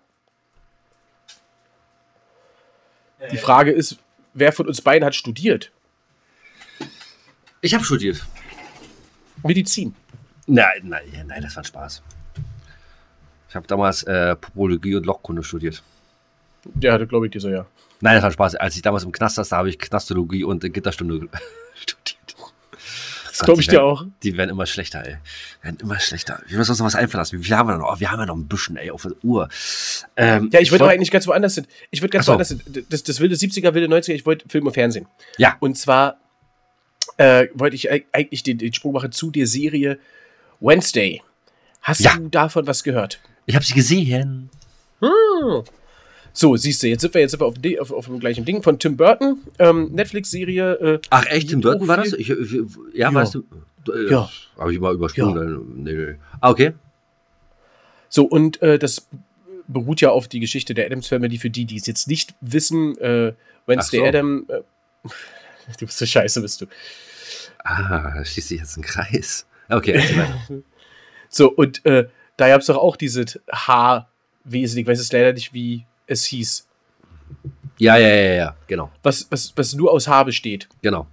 Die Frage ist, wer von uns beiden hat studiert? Ich habe studiert. Medizin. Nein, nein, nein, das war ein Spaß. Ich habe damals äh, Popologie und Lochkunde studiert. Ja, das glaube ich dir so, ja. Nein, das war Spaß. Als ich damals im Knast saß, da habe ich Knastologie und äh, Gitterstunde studiert. Das glaube ich dir auch. Die werden immer schlechter, ey. Werden immer schlechter. Wir müssen uns noch was einfallen lassen. Wie viel haben wir noch? Oh, wir haben ja noch ein bisschen, ey, auf der Uhr. Ähm, ja, ich wollte wollt- aber eigentlich ganz woanders hin. Ich würde ganz Ach so. woanders hin. Das, das wilde siebziger, wilde neunziger, ich wollte Film und Fernsehen. Ja. Und zwar äh, wollte ich eig- eigentlich den, den Sprung machen zu der Serie Wednesday. Hast Ja. du davon was gehört? Ich habe sie gesehen. Hm. So, siehst du, jetzt sind wir, jetzt sind wir auf, de, auf, auf dem gleichen Ding von Tim Burton. Ähm, Netflix-Serie. Äh, Ach, echt? Tim Burton war das? viel- Ich, ich, ja, Ja. weißt du? Äh, Ja. Habe ich mal übersprungen. Nee, nee. Ah, okay. So, und äh, das beruht ja auf die Geschichte der Addams Family. Für die, die es jetzt nicht wissen, äh, Wednesday Ach so. Adam. Äh, du bist so scheiße, bist du. Ah, da schließt sich jetzt ein Kreis. Okay, erzähl weiter. So, und äh, da gab es doch auch dieses H-Wesen. Ich weiß jetzt leider nicht, wie es hieß. Ja, ja, ja, ja, genau, Was, was, was nur aus H besteht. genau.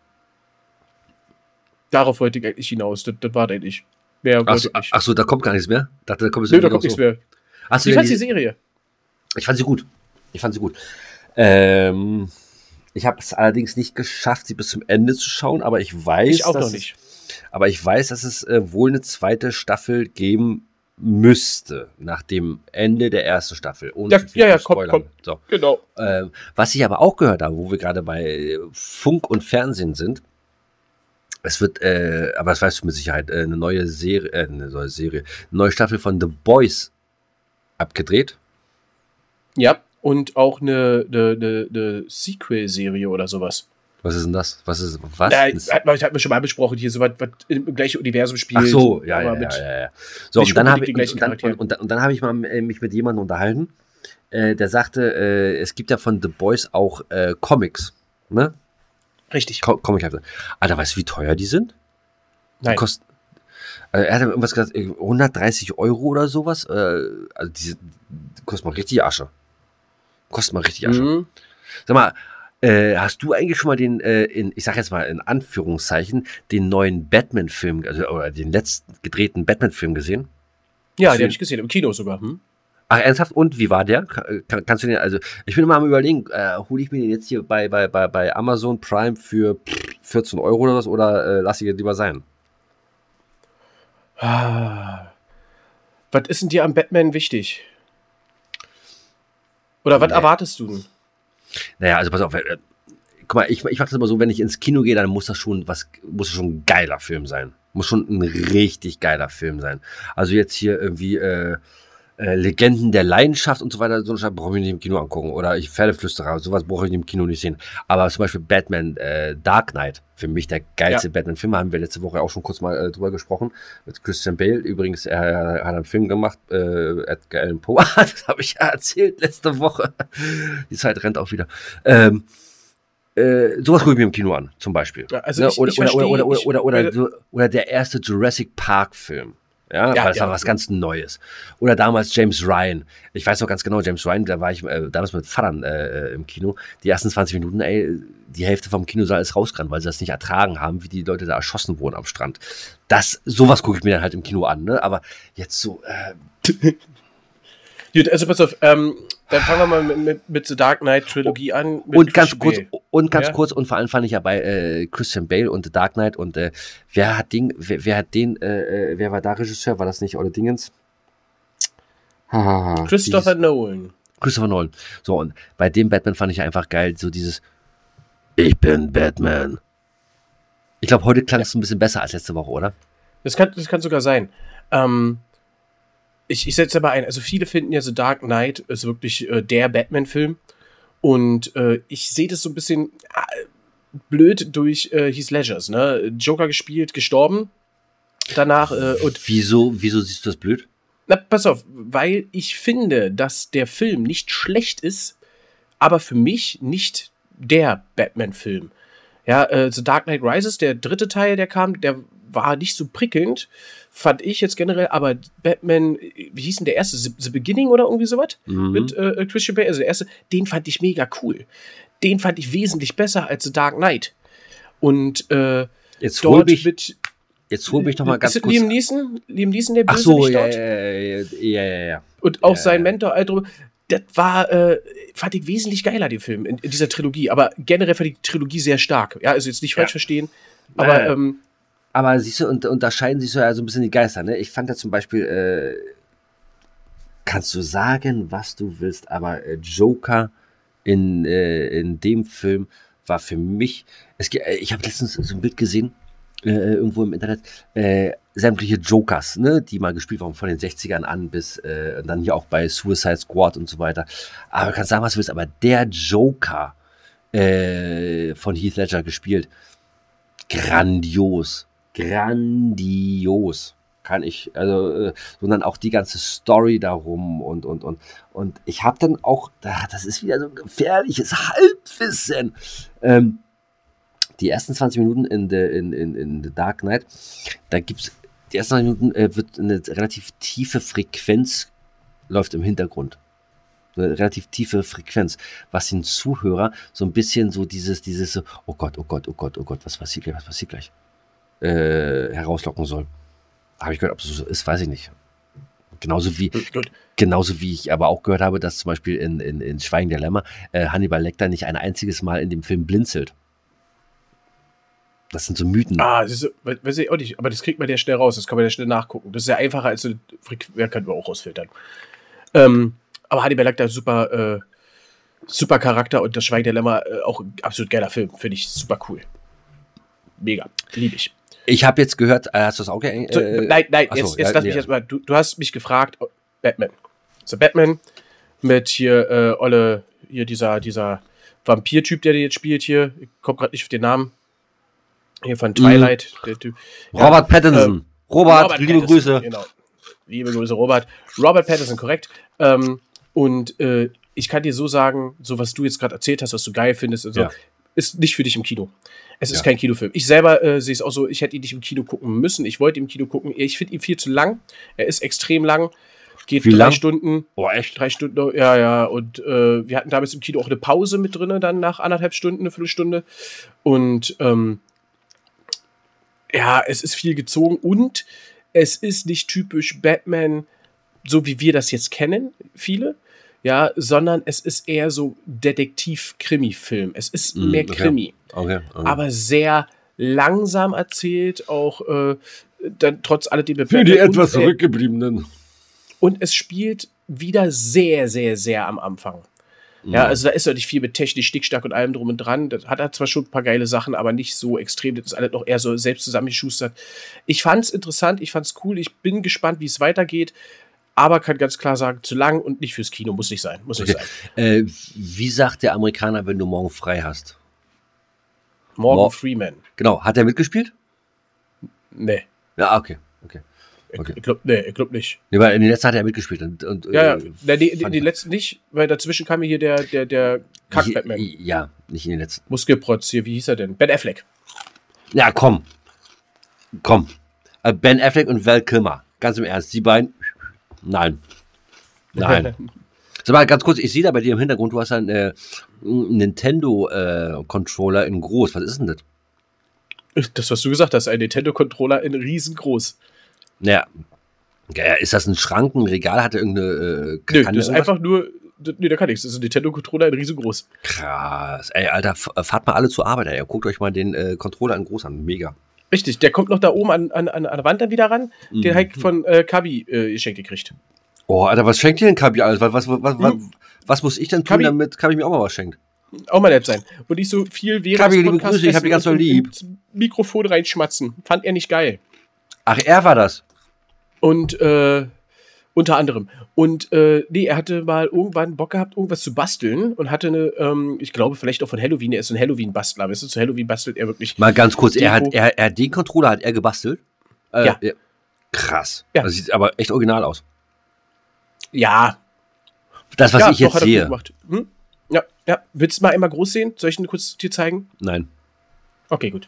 Darauf wollte ich eigentlich hinaus. Das, das war das eigentlich. Mehr Ach wollte so, ich nicht. ach so, da kommt gar nichts mehr? Dachte, da kommt es Nö, da irgendwie kommt noch nichts so. mehr. Hast du Wie denn fandst du die die, Serie? ich fand sie gut. Ich fand sie gut. Ähm, ich habe es allerdings nicht geschafft, sie bis zum Ende zu schauen, aber ich weiß, Ich auch dass noch nicht. Es, aber ich weiß, dass es äh, wohl eine zweite Staffel geben müsste, nach dem Ende der ersten Staffel. Ohne Ja, zu viel ja, ja, zu komm, spoilern. komm. So. Genau. Ähm, was ich aber auch gehört habe, wo wir gerade bei äh, Funk und Fernsehen sind, es wird, äh, aber das weißt du mit Sicherheit, äh, eine neue Serie, äh, eine neue Serie, eine neue Staffel von The Boys abgedreht. Ja, und auch eine, eine, eine, eine Sequel-Serie oder sowas. Was ist denn das? Was ist, was? Nein, Das- hat man, hat man schon mal besprochen, hier so was, was im gleichen Universum spielt. Ach so, ja, aber ja, mit, ja, ja, ja. So, nicht und dann habe unbedingt ich, die gleichen und dann, Charaktere. und, und, dann- und dann habe ich mal äh, mich mit jemandem unterhalten, äh, der sagte, äh, es gibt ja von The Boys auch äh, Comics, ne? Richtig. Co Comic Alter, weißt du, wie teuer die sind? Die Nein. kosten, äh, er hat irgendwas gesagt, äh, hundertdreißig Euro oder sowas. Äh, also die, die kosten mal richtig Asche. Kosten mal richtig Asche. Mhm. Sag mal, äh, hast du eigentlich schon mal den, äh, in, ich sag jetzt mal in Anführungszeichen, den neuen Batman-Film, also oder den letzten gedrehten Batman-Film gesehen? Ja, Hast die du- habe ich gesehen, im Kino sogar. Hm? Ach, ernsthaft? Und wie war der? Kann, kann, kannst du den, also ich bin immer am überlegen, äh, hole ich mir den jetzt hier bei, bei, bei, bei Amazon Prime für vierzehn Euro oder was oder äh, lasse ich ihn lieber sein? Ah. Was ist denn dir am Batman wichtig? Oder was Nee. erwartest du denn? Naja, also pass auf, äh, guck mal, ich, ich mache das immer so, wenn ich ins Kino gehe, dann muss das schon was, muss das schon ein geiler Film sein. Muss schon ein richtig geiler Film sein. Also jetzt hier irgendwie äh, äh, Legenden der Leidenschaft und so weiter, so ein Scheiß brauche ich mir nicht im Kino angucken. Oder ich Pferdeflüsterer, sowas brauche ich im Kino nicht sehen. Aber zum Beispiel Batman äh, Dark Knight, für mich der geilste Ja. Batman-Film, haben wir letzte Woche auch schon kurz mal äh, drüber gesprochen, mit Christian Bale. Übrigens, er hat einen Film gemacht, äh, Edgar Allan Poe, das habe ich ja erzählt letzte Woche. Die Zeit rennt auch wieder. Ähm, äh, sowas gucke ich mir im Kino an, zum Beispiel. Ja, also Ne? ich- oder, ich oder, verstehe, oder, oder, ich- oder, oder, weil- so, oder der erste Jurassic Park-Film. Ja, Ja, weil das ja. war was ganz Neues. Oder damals James Ryan. Ich weiß noch ganz genau, James Ryan, da war ich äh, damals mit Vatern äh, im Kino. Die ersten zwanzig Minuten, ey, die Hälfte vom Kinosaal ist rausgerannt, weil sie das nicht ertragen haben, wie die Leute da erschossen wurden am Strand. Das, sowas gucke ich mir dann halt im Kino an, ne? Aber jetzt so, äh, Gut, also pass auf, ähm, dann fangen wir mal mit, mit, mit The Dark Knight Trilogie an. Mit und ganz Christian kurz, Bale. und ganz Ja? kurz, und vor allem fand ich ja bei äh, Christian Bale und The Dark Knight und äh, wer hat den, wer, wer hat den, äh, äh, wer war da Regisseur? War das nicht Olle Dingens? Ah, Christopher dieses- Nolan. Christopher Nolan. So, und bei dem Batman fand ich einfach geil, so dieses Ich bin Batman. Ich glaube, heute klang es ein bisschen besser als letzte Woche, oder? Das kann, das kann sogar sein. Ähm, ich ich setze aber ein, also viele finden ja The Dark Knight ist wirklich äh, der Batman-Film. Und äh, ich sehe das so ein bisschen äh, blöd durch äh, Heath Ledgers, ne? Joker gespielt, gestorben. Danach, äh, und Wieso, wieso siehst du das blöd? na, pass auf, weil ich finde, dass der Film nicht schlecht ist, aber für mich nicht der Batman-Film. Ja, äh, The Dark Knight Rises, der dritte Teil, der kam, der war nicht so prickelnd, fand ich jetzt generell, aber Batman, wie hieß denn der erste? The, The Beginning oder irgendwie sowas? Mhm. Mit äh, Christian Bale, also der erste, den fand ich mega cool. Den fand ich wesentlich besser als The Dark Knight. Und äh, Jetzt hol dort mich, mit, jetzt hol mich doch mal ganz ist kurz. Liam Neeson? Liam Neeson, der Ach so, Bösewicht ja, dort? ja, ja, ja, ja, ja. Und auch Ja, sein ja. Mentor, Alter, das war, äh, fand ich wesentlich geiler, den Film, in, in dieser Trilogie. Aber generell fand ich die Trilogie sehr stark. Ja, also jetzt nicht falsch Ja. verstehen, aber Äh, ähm, Aber siehst du, und, unterscheiden sich so ja so ein bisschen die Geister, ne? Ich fand ja zum Beispiel, äh, kannst du sagen, was du willst, aber äh, Joker in, äh, in dem Film war für mich, es, ge- äh, ich habe letztens so ein Bild gesehen, äh, irgendwo im Internet, äh, sämtliche Jokers, ne, die mal gespielt wurden von den sechzigern an bis, äh, und dann hier auch bei Suicide Squad und so weiter. Aber du kannst sagen, was du willst, aber der Joker äh, von Heath Ledger gespielt, grandios. Grandios. Kann ich, also, äh, sondern auch die ganze Story darum und, und, und, und ich habe dann auch, ah, das ist wieder so ein gefährliches Halbwissen. Ähm, die ersten zwanzig Minuten in The, in, in, in The Dark Knight, da gibt's, die ersten zwanzig Minuten äh, wird eine relativ tiefe Frequenz läuft im Hintergrund. Eine relativ tiefe Frequenz, was den Zuhörer so ein bisschen so dieses, dieses so, oh Gott, oh Gott, oh Gott, oh Gott, was passiert gleich, was passiert gleich, äh, herauslocken soll. Habe ich gehört, ob es so ist, weiß ich nicht. Genauso wie, gut. genauso wie ich aber auch gehört habe, dass zum Beispiel in, in, in Schweigen der Lämmer äh, Hannibal Lecter nicht ein einziges Mal in dem Film blinzelt. Das sind so Mythen. Ah, das ist, we- weiß ich auch nicht, aber das kriegt man ja schnell raus, das kann man ja schnell nachgucken. Das ist ja einfacher als so eine Frequenz, ja, können wir auch rausfiltern. Ähm, aber Hannibal Lecter, super, äh, super Charakter und das Schweigen der Lämmer, äh, auch ein absolut geiler Film, finde ich super cool. Mega, liebe ich. Ich habe jetzt gehört, äh, hast du das auch ge- So, äh, nein, nein, achso, jetzt, jetzt ja, lass nee. mich erstmal, du, du hast mich gefragt, oh, Batman. So, Batman mit hier, äh, Olle, hier dieser, dieser Vampir-Typ, der den jetzt spielt hier, ich komme gerade nicht auf den Namen, hier von Twilight, der Typ. Ja, Robert Pattinson. ähm, Robert, Robert liebe Pattinson, Grüße. Genau. Liebe Grüße, Robert. Robert Pattinson, korrekt. Ähm, und äh, ich kann dir so sagen, so was du jetzt gerade erzählt hast, was du geil findest, und so, Ja. ist nicht für dich im Kino. Es ist Ja. kein Kinofilm. Ich selber äh, sehe es auch so, ich hätte ihn nicht im Kino gucken müssen. Ich wollte ihn im Kino gucken. Ich finde ihn viel zu lang. Er ist extrem lang. Geht Wie drei lang? Stunden. Oh, echt? Drei Stunden, ja, ja. Und äh, wir hatten damals im Kino auch eine Pause mit drin, dann nach anderthalb Stunden, eine Viertelstunde. Und ähm, ja, es ist viel gezogen und es ist nicht typisch Batman, so wie wir das jetzt kennen, viele, ja, sondern es ist eher so Detektiv-Krimi-Film. Es ist Mm, mehr okay. Krimi, Okay. okay. aber sehr langsam erzählt, auch äh, dann trotz alledem mit Für die Batman. etwas und, äh, zurückgebliebenen. und es spielt wieder sehr, sehr, sehr am Anfang. Ja, also da ist ja nicht viel mit Technik, Stickstark und allem drum und dran. Das hat er zwar schon ein paar geile Sachen, aber nicht so extrem. Das ist alles noch eher so selbst zusammengeschustert. Ich fand's interessant, ich fand's cool. Ich bin gespannt, wie es weitergeht. Aber kann ganz klar sagen, zu lang und nicht fürs Kino. Muss nicht sein. Muss nicht Okay. sein. Äh, wie sagt der Amerikaner, wenn du morgen frei hast? Morgan Mor- Freeman. Genau, hat er mitgespielt? Nee. Ja, okay. okay. Ich, Okay. ich glaube nee, ich glaub nicht. Nee, weil in den letzten hat er mitgespielt. Und, und, Ja, ja. äh, Nee, die, die, fand- die letzten nicht, weil dazwischen kam mir hier der, der, der Kack-Batman. Ja, nicht in den letzten. Muskelprotz hier, wie hieß er denn? Ben Affleck. Ja, komm. Komm. Äh, Ben Affleck und Val Kilmer. Ganz im Ernst, die beiden. Nein. Nein. Sag mal, ganz kurz, ich sehe da bei dir im Hintergrund, du hast einen äh, einen Nintendo-Controller in groß. Was ist denn das? Das, was du gesagt hast, ein Nintendo-Controller in riesengroß. Naja, ja, ist das ein Schrank, ein Regal? Hat er irgendeine. Äh, Nö, kann der das ist irgendwas? einfach nur. Nee, da kann nichts. Das ist ein Nintendo-Controller in riesengroß. Krass. Ey, Alter, f- fahrt mal alle zur Arbeit, ey. Guckt euch mal den äh, Controller in groß an. Mega. Richtig, der kommt noch da oben an, an, an der Wand dann wieder ran. Den Mhm. halt von äh, Kabi äh, geschenkt gekriegt. Oh, Alter, was schenkt dir denn Kabi alles? Was, was, was, was, Hm. was muss ich denn tun, Kabi- damit Kabi mir auch mal was schenkt? Auch mal nett sein. Und nicht so viel während Kabi, des liebe Podcasts Grüße, ich hab essen dich ganz und doll lieb. ins Mikrofon reinschmatzen. Fand er nicht geil. Ach, er war das. Und äh, unter anderem. Und äh, nee, er hatte mal irgendwann Bock gehabt, irgendwas zu basteln und hatte eine, ähm, ich glaube, vielleicht auch von Halloween. Er ist so ein Halloween-Bastler. Weißt du, zu Halloween bastelt er wirklich. Mal ganz kurz, er hat, Deko. er, er den Controller hat er gebastelt. Äh, Ja. Krass. Ja. Das sieht aber echt original aus. Ja, Das, was ja, ich doch, jetzt hat er gut sehe. gemacht. Hm? Ja, ja. Willst du mal einmal groß sehen? Soll ich ihn kurz dir zeigen? Nein. Okay, gut.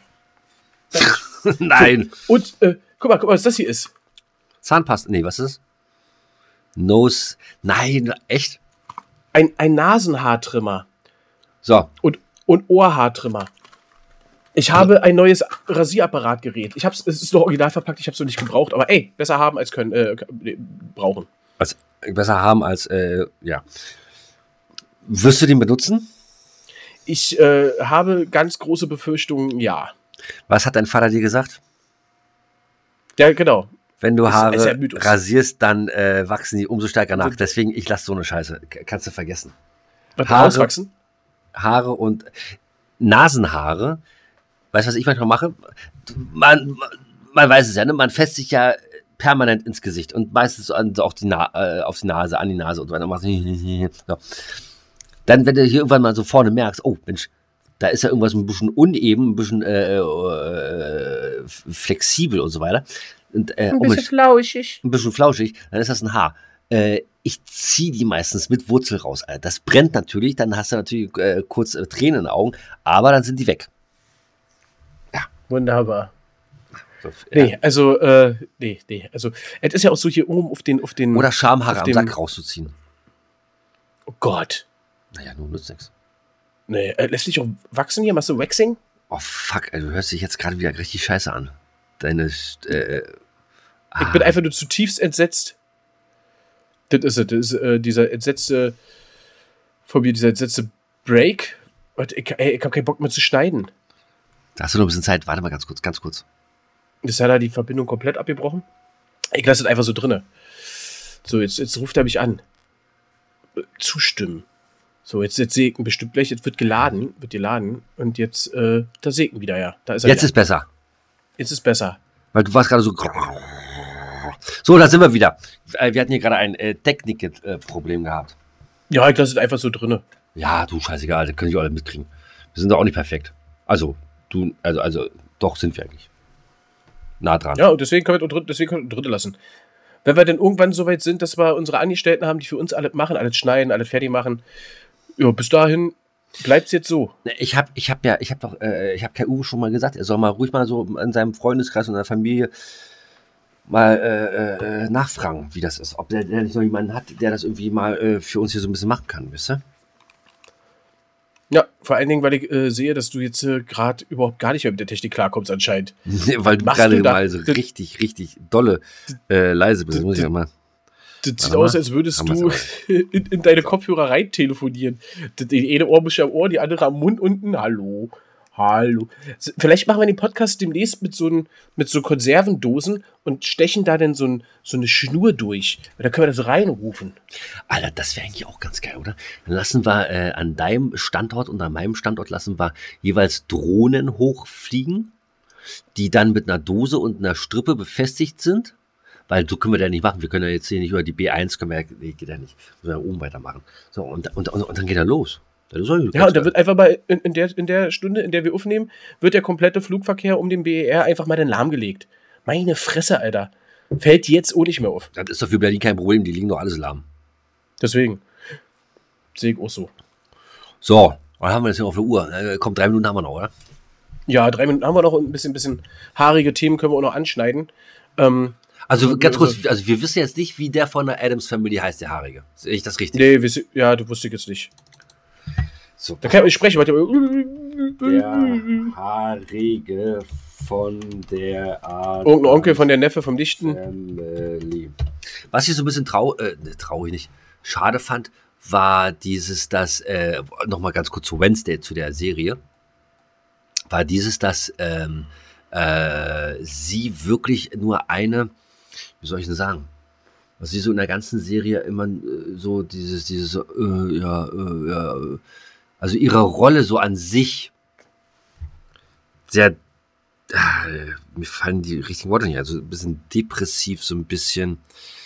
Nein. Und, äh, guck mal, guck mal, was das hier ist. Zahnpasta. Nee, was ist das? Nose. Nein, echt? Ein, ein Nasenhaartrimmer So. und, und Ohrhaartrimmer. Ich habe ein neues Rasierapparatgerät. Ich hab's, es ist noch original verpackt, ich habe es noch nicht gebraucht, aber ey, besser haben als können, äh, brauchen. Also, besser haben als, äh, ja. Wirst du den benutzen? Ich äh, habe ganz große Befürchtungen, ja. Was hat dein Vater dir gesagt? Ja, genau. Wenn du Ist- Haare ist ja Mythos. rasierst, dann äh, wachsen die umso stärker nach. Also- Deswegen, ich lasse so eine Scheiße. K- Kannst du vergessen. Was Haare- rauswachsen? Haare und Nasenhaare. Weißt du, was ich manchmal mache? Man, man weiß es ja, ne? Man fässt sich ja permanent ins Gesicht und meistens so an, so auf, die Na äh, auf die Nase, an die Nase und so weiter. Machst du- so. Dann, wenn du hier irgendwann mal so vorne merkst, oh Mensch, da ist ja irgendwas ein bisschen uneben, ein bisschen äh, äh, flexibel und so weiter. Und, äh, Ein oh bisschen Mensch, flauschig. ein bisschen flauschig, dann ist das ein Haar. Äh, ich ziehe die meistens mit Wurzel raus. Alter. Das brennt natürlich, dann hast du natürlich äh, kurz äh, Tränen in den Augen, aber dann sind die weg. Wunderbar. So, ja. Nee, also, äh, nee, nee. Also, es ist ja auch so hier oben auf den, auf den. Oder Schamhaare auf am dem- Sack rauszuziehen. Oh Gott. Naja, nun nützt nichts. Nee, äh, lässt dich auch wachsen hier? Machst du Waxing? Oh fuck, Alter, du hörst dich jetzt gerade wieder richtig scheiße an. Deine. Äh, Ich bin ah, einfach nur zutiefst entsetzt. Das ist es. Das ist äh, dieser entsetzte. Von mir, dieser entsetzte Break. Und ich, ey, ich hab keinen Bock mehr zu schneiden. Da hast du noch ein bisschen Zeit. Warte mal ganz kurz, ganz kurz. Ist ja da die Verbindung komplett abgebrochen? Ich lasse es einfach so drinne. So, jetzt, jetzt ruft er mich an. Äh, Zustimmen. So, jetzt, jetzt Segen bestimmt gleich. Jetzt wird geladen, wird geladen. Und jetzt, äh, da Segen wieder, ja. Da ist er Jetzt wieder. ist besser. Jetzt ist besser. Weil du warst gerade so. So, da sind wir wieder. Äh, Wir hatten hier gerade ein äh, Technikproblem gehabt. Ja, ich lasse es einfach so drinne. Ja, du scheißegal, das können die alle mitkriegen. Wir sind doch auch nicht perfekt. Also, du, also, also, doch sind wir eigentlich. Nah dran. Ja, und deswegen können wir drin, deswegen können wir drin lassen. Wenn wir denn irgendwann so weit sind, dass wir unsere Angestellten haben, die für uns alles machen, alles schneiden, alles fertig machen, ja, bis dahin bleibt es jetzt so. Ich habe ich hab ja, ich habe doch, äh, ich habe Kai Uwe schon mal gesagt, er soll mal ruhig mal so in seinem Freundeskreis und in der Familie mal äh, äh, nachfragen, wie das ist. Ob der, der nicht noch jemanden hat, der das irgendwie mal äh, für uns hier so ein bisschen machen kann, wisst ihr? Ja, vor allen Dingen, weil ich äh, sehe, dass du jetzt äh, gerade überhaupt gar nicht mehr mit der Technik klarkommst anscheinend. Weil du Machst gerade du da- mal so das- richtig, richtig dolle äh, leise bist. Das muss ich ja mal. Das sieht Warte aus, mal. als würdest Haben du wir's in, in deine Kopfhörer rein telefonieren. Das die eine Ohr muss ja am Ohr, die andere am Mund unten. Hallo, hallo. S- Vielleicht machen wir den Podcast demnächst mit so, ein, mit so Konservendosen und stechen da dann so, ein, so eine Schnur durch. Da können wir das so reinrufen. Alter, das wäre eigentlich auch ganz geil, oder? Dann lassen wir äh, an deinem Standort und an meinem Standort lassen wir jeweils Drohnen hochfliegen, die dann mit einer Dose und einer Strippe befestigt sind. Weil so können wir das nicht machen. Wir können ja jetzt hier nicht über die B eins, können wir ja, nee, geht ja nicht. Müssen wir ja oben weitermachen. So, und, und, und, und dann geht er los. Das ist eigentlich Ja, ganz und da geil. wird einfach mal in, in, der, in der Stunde, in der wir aufnehmen, wird der komplette Flugverkehr um den B E R einfach mal dann lahmgelegt. Meine Fresse, Alter. Fällt jetzt auch nicht mehr auf. Das ist doch für Berlin kein Problem, die liegen doch alles lahm. Deswegen. Sehe ich auch so. So, was haben wir jetzt hier auf der Uhr? Äh, komm, drei Minuten haben wir noch, oder? Ja, drei Minuten haben wir noch und ein bisschen, bisschen haarige Themen können wir auch noch anschneiden. Ähm, Also ganz kurz, Also- also wir wissen jetzt nicht, wie der von der Adams Family heißt, der Haarige. Sehe ich das richtig? nee, wir, se- ja, du wusstest jetzt nicht. So, Da kann ich sprechen, warte. der Haarige von der Adams Irgendein Onkel von der Neffe vom Lichten. Family. Was ich so ein bisschen trau äh, ne, traurig nicht, schade fand, war dieses, dass, äh, nochmal ganz kurz zu Wednesday, zu der Serie, war dieses, dass ähm, äh, sie wirklich nur eine, wie soll ich denn sagen, was sie so in der ganzen Serie immer äh, so dieses, dieses, äh, ja, äh, ja, äh, also ihre Rolle so an sich sehr, äh, mir fallen die richtigen Worte nicht, also ein bisschen depressiv, so ein bisschen,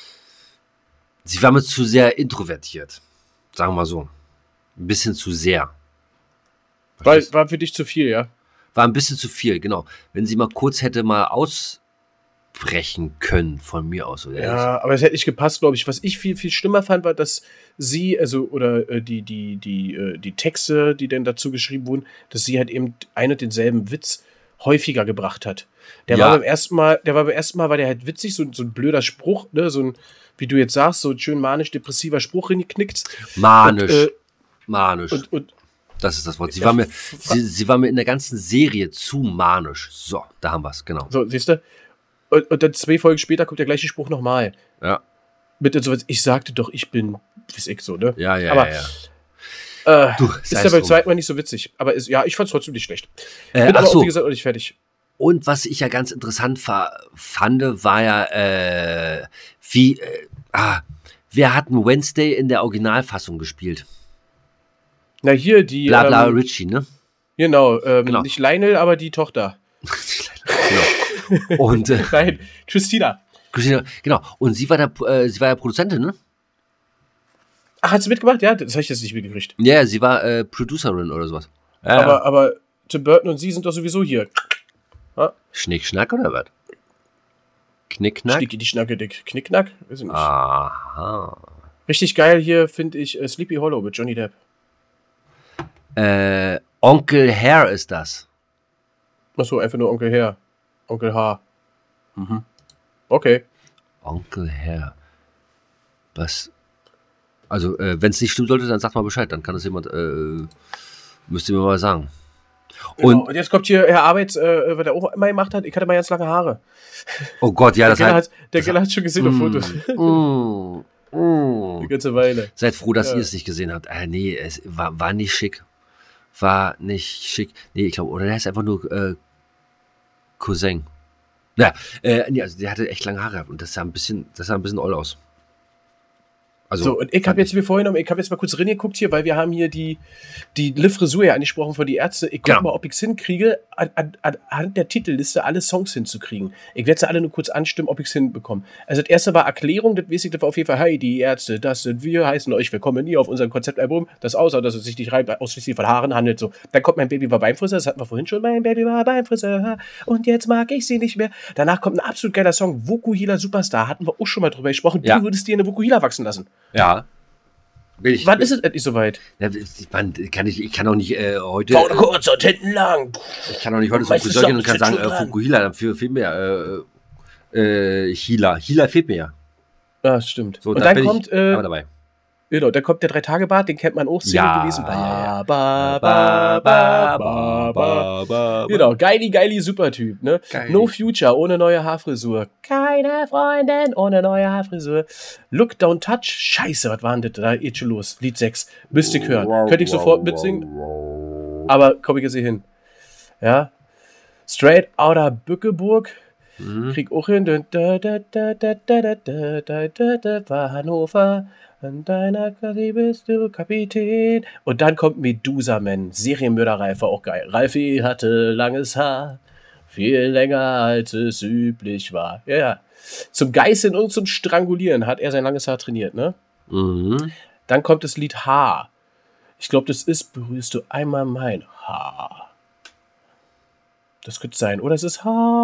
sie war mir zu sehr introvertiert, sagen wir mal so, ein bisschen zu sehr. War, Verstehst du? war für dich zu viel, ja? War ein bisschen zu viel, genau. Wenn sie mal kurz hätte mal ausbrechen können von mir aus. Oder Ja, aber es hätte nicht gepasst, glaube ich. Was ich viel, viel schlimmer fand, war, dass sie, also, oder äh, die, die, die, äh, die Texte, die dann dazu geschrieben wurden, dass sie halt eben einen und denselben Witz häufiger gebracht hat. Der Ja. war beim ersten Mal, der war beim ersten Mal, war der halt witzig, so, so ein blöder Spruch, ne, so ein, wie du jetzt sagst, so ein schön manisch-depressiver Spruch hingeknickt. Manisch. Und, äh, Manisch. Und, und Das ist das Wort. Sie Ja, war mir, fra- sie, sie war mir in der ganzen Serie zu manisch. So, da haben wir es, genau. So, siehst du? Und, und dann zwei Folgen später kommt der gleiche Spruch nochmal. Ja, Mit so, ich sagte doch, ich bin, weiß ich so, ne? ja, ja, Aber, ja. ja. Äh, Du, ist sei ja es beim drum. zweiten Mal nicht so witzig. Aber ist, ja, ich fand's trotzdem nicht schlecht. Äh, Bin ach aber auch, so, wie gesagt, noch nicht fertig. und was ich ja ganz interessant fa- fand, war ja, äh, wie, äh, ah, wer hat ein Wednesday in der Originalfassung gespielt? Na, hier die. Bla bla ähm, Richie, ne? Genau, ähm, Genau. nicht Lionel, aber die Tochter. genau. Und, äh, Nein, Christina. Christina, genau. Und sie war der, äh, sie war ja Produzentin, ne? Ach, hat sie mitgemacht? Ja, das habe ich jetzt nicht mitgekriegt. Ja, sie war äh, Producerin oder sowas. Ja, Aber, aber Tim Burton und sie sind doch sowieso hier. Schnick, Schnack oder was? Knickknack? Schnicki, die Schnacke, dick. Knickknack? Weiß ich nicht. Aha. Richtig geil hier finde ich äh, Sleepy Hollow mit Johnny Depp. Äh, Onkel Hair ist das. Achso, einfach nur Onkel Herr. Onkel H. Mhm. Okay. Onkel Hair. Was? Also, äh, wenn es nicht stimmt sollte, dann sagt mal Bescheid. Dann kann das jemand, äh, müsst ihr mir mal sagen. Und, Und, und jetzt kommt hier Herr Arbeits, äh, was er auch immer gemacht hat. Ich hatte mal ganz lange Haare. oh Gott, ja, Der das Keller heißt. hat, der Keller hat schon gesehen auf Fotos. Mm, mm. Die ganze Weile. Seid froh, dass Ja. ihr es nicht gesehen habt. Äh, nee, es war, war nicht schick. War nicht schick. Nee, ich glaube, oder der ist einfach nur äh, Cousin. Ja, äh, nee, also der hatte echt lange Haare gehabt und das sah ein bisschen, das sah ein bisschen oll aus. Also, So, und ich habe jetzt mir vorhin, ich habe jetzt mal kurz reingeguckt hier, weil wir haben hier die, die Le Frisur ja angesprochen von die Ärzte. Ich gucke Genau. mal, ob ich es hinkriege, an, an, anhand der Titelliste alle Songs hinzukriegen. Ich werde sie alle nur kurz anstimmen, ob ich es hinbekomme. Also das erste war Erklärung, das weiß ich, das war auf jeden Fall, hi, die Ärzte, das sind wir, heißen euch willkommen hier auf unserem Konzeptalbum, das außer, dass es sich nicht rein ausschließlich von Haaren handelt. So, dann kommt mein Baby war beim Friseur, das hatten wir vorhin schon, mein Baby war beim Friseur und jetzt mag ich sie nicht mehr. Danach kommt ein absolut geiler Song, Vokuhila Superstar, hatten wir auch schon mal drüber gesprochen. Ja. Du würdest dir eine Vokuhila wachsen lassen. ja. Bin ich, Wann ist es endlich soweit? Ja, ich, man, kann ich, ich kann auch nicht äh, heute. Vorne kurz und hinten lang. Ich kann auch nicht heute zum Meistens Friseur gehen und doch, kann sagen, sitzt äh, schon dran. Fukuhila, dafür fehlt mir äh, äh, Hila. Hila fehlt mir ja. Ja, stimmt. So, und da dann bin kommt, ich äh, aber dabei. genau, dann kommt der Drei-Tage-Bart, den kennt man auch, Single Ja, gewesen. Ba, ja, ba, ba, ba, ba, ba. ba. Genau, geili, geili, super Typ, ne? Geil. No Future, ohne neue Haarfrisur. Keine Freundin, ohne neue Haarfrisur. Look, Don't Touch, scheiße, was war denn das? Da geht schon los. Lied sechs, müsste ich hören. Könnte ich sofort mitsingen, aber komme ich jetzt hier hin. Ja. Straight Outta Bückeburg. Mhm. Krieg auch hin. Da, da, da, da, da, da, da, da, da, da, war Hannover. An deiner Kasi bist du Kapitän. Und dann kommt Medusa Man. Serienmörder Ralf war auch geil. Ralfi hatte langes Haar. Viel länger als es üblich war. Ja, ja. Zum Geißeln und zum Strangulieren hat er sein langes Haar trainiert, ne? Mhm. Dann kommt das Lied Haar. Ich glaube, das ist Berührst du einmal mein Haar. Das könnte sein. Oder es ist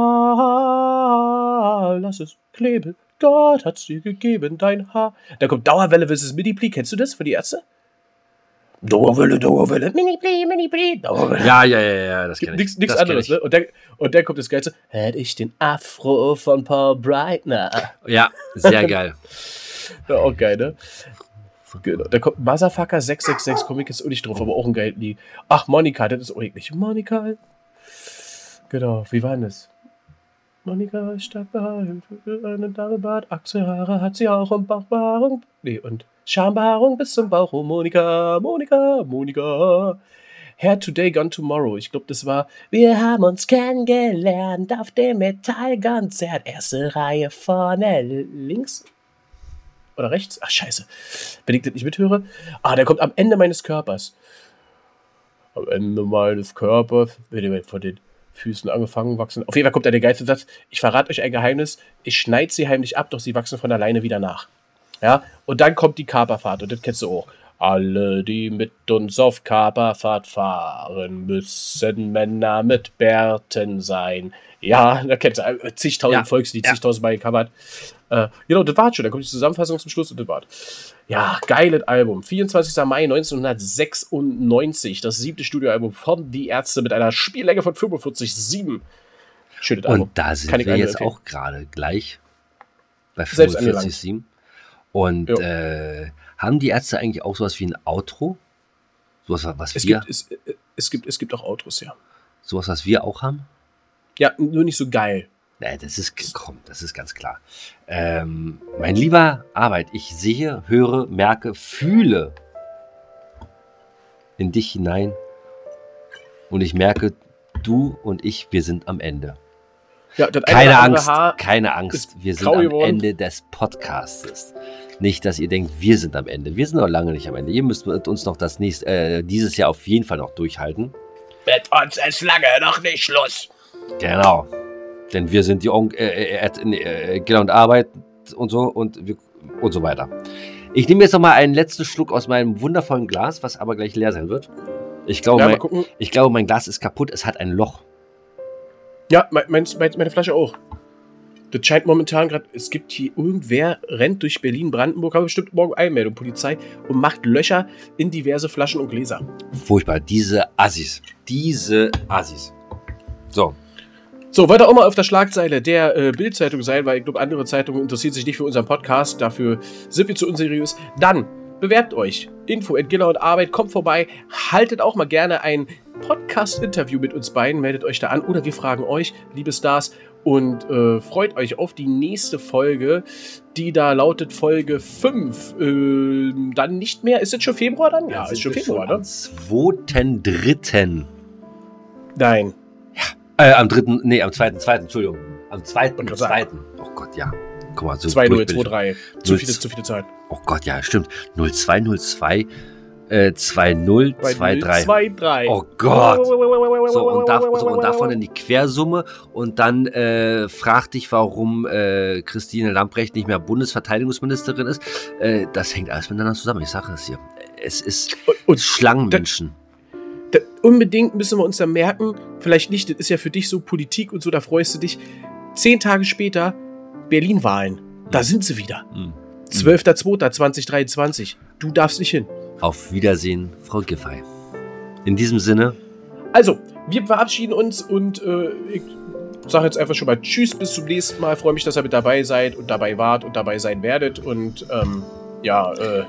Haar, lass es kleben. Gott hat's dir gegeben, dein Haar. Da kommt Dauerwelle versus Mini-Pli. Kennst du das für die Ärzte? Dauerwelle, Dauerwelle, Mini-Pli, Mini-Pli, Dauerwelle. Ja, ja, ja, ja, das kenne ich. Nichts, nichts Das kenn anderes, ich. ne? Und dann, und dann kommt das Geilste. Hätte ich den Afro von Paul Breitner. Ja, sehr geil. Ja, auch geil, ne? Genau. Da kommt Motherfucker sechs sechs sechs, komm ich jetzt auch nicht drauf, aber auch ein geiles Lied. Ach, Monika, das ist auch eklig. Monika. Genau, wie war denn das? Monika ist stark behaart, einen Darmbart, Achselhaare hat sie auch und Bauchbehaarung. Nee, und Schambehaarung bis zum Bauch. Oh, Monika, Monika, Monika. Hair Today, Gone Tomorrow. Ich glaube, das war Wir haben uns kennengelernt auf dem Metallkonzert. Erste Reihe vorne links. Oder rechts? Ach, scheiße. Wenn ich das nicht mithöre. Ah, der kommt am Ende meines Körpers. Am Ende meines Körpers. Wenn ihr von den Füßen angefangen wachsen. Auf jeden Fall kommt da der geilste Satz. Ich verrate euch ein Geheimnis. Ich schneide sie heimlich ab, doch sie wachsen von alleine wieder nach. Ja, und dann kommt die Kaperfahrt. Und das kennst du auch. Alle, die mit uns auf Kaperfahrt fahren, müssen Männer mit Bärten sein. Ja, da kennst du äh, zigtausend Ja, Volkslied, ja. zigtausend Mal gecovert. Äh, genau, das war's schon. Da kommt die Zusammenfassung zum Schluss und das war's. Ja, geiles Album. vierundzwanzigster Mai neunzehnhundertsechsundneunzig. Das siebte Studioalbum von Die Ärzte mit einer Spiellänge von fünfundvierzig Komma sieben. Schönes Album. Und da sind Kann ich wir allen jetzt empfehlen. auch gerade gleich bei Selbst fünfundvierzig Komma angelangt. sieben. Und Jo. äh, haben die Ärzte eigentlich auch sowas wie ein Outro? Sowas, was Es wir, gibt, es, es, gibt, es gibt auch Autos, ja. sowas, was wir auch haben? Ja, nur nicht so geil. Nein, das ist, komm, das ist ganz klar. Ähm, mein lieber Arbeit, ich sehe, höre, merke, fühle in dich hinein und ich merke, du und ich, wir sind am Ende. Ja, das eine Keine oder andere Angst, Haar keine Angst, ist wir sind grau am geworden. Ende des Podcasts. Nicht, dass ihr denkt, wir sind am Ende. Wir sind noch lange nicht am Ende. Ihr müsst mit uns noch das nächste, äh, dieses Jahr auf jeden Fall noch durchhalten. Mit uns ist lange noch nicht Schluss. Genau. Denn wir sind die On äh, äh, äh, Giller und Arbeit und so und, wir, und so weiter. Ich nehme jetzt noch mal einen letzten Schluck aus meinem wundervollen Glas, was aber gleich leer sein wird. Ich glaube, Ja, mal mein, gucken. ich glaube mein Glas ist kaputt. Es hat ein Loch. Ja, mein, mein, meine Flasche auch. Das scheint momentan gerade, es gibt hier irgendwer, rennt durch Berlin-Brandenburg, habe bestimmt morgen Einmeldung, Polizei, und macht Löcher in diverse Flaschen und Gläser. Furchtbar. Diese Assis. Diese Assis. So. So, weiter auch mal auf der Schlagzeile der äh, Bild-Zeitung sein, weil ich glaube, andere Zeitungen interessieren sich nicht für unseren Podcast, dafür sind wir zu unseriös. Dann, bewerbt euch. Info at Giller und Arbeit, kommt vorbei, haltet auch mal gerne ein Podcast-Interview mit uns beiden, meldet euch da an oder wir fragen euch, liebe Stars, und äh, freut euch auf die nächste Folge, die da lautet Folge fünf. Äh, dann nicht mehr, ist es schon Februar dann? Ja, ist schon Februar, ne? Am zweiten dritten Nein. Äh, am dritten, nee, am zweiten, zweiten, Entschuldigung. Am zweiten, Wollte gerade zweiten. Oh Gott, ja. Guck mal, so zwei null durch bin zwei ich. drei. Zu null viele, zu viele Zeit. Oh Gott, ja, stimmt. null zwei null zwei äh, zwei null zwei drei. zwei drei. Oh Gott. So, und, da, so, und davon in die Quersumme und dann äh, frag dich, warum äh, Christine Lambrecht nicht mehr Bundesverteidigungsministerin ist. Äh, das hängt alles miteinander zusammen. Ich sage es dir. Es ist Und, und Schlangenmenschen. da, unbedingt müssen wir uns dann merken, vielleicht nicht, das ist ja für dich so Politik und so, da freust du dich. Zehn Tage später, Berlin-Wahlen. Da sind sie wieder. Hm. zwölfter zweiter zweitausenddreiundzwanzig. Du darfst nicht hin. Auf Wiedersehen, Frau Giffey. In diesem Sinne. Also, wir verabschieden uns und äh, ich sage jetzt einfach schon mal Tschüss, bis zum nächsten Mal. Freue mich, dass ihr mit dabei seid und dabei wart und dabei sein werdet. Und ähm, ja, äh,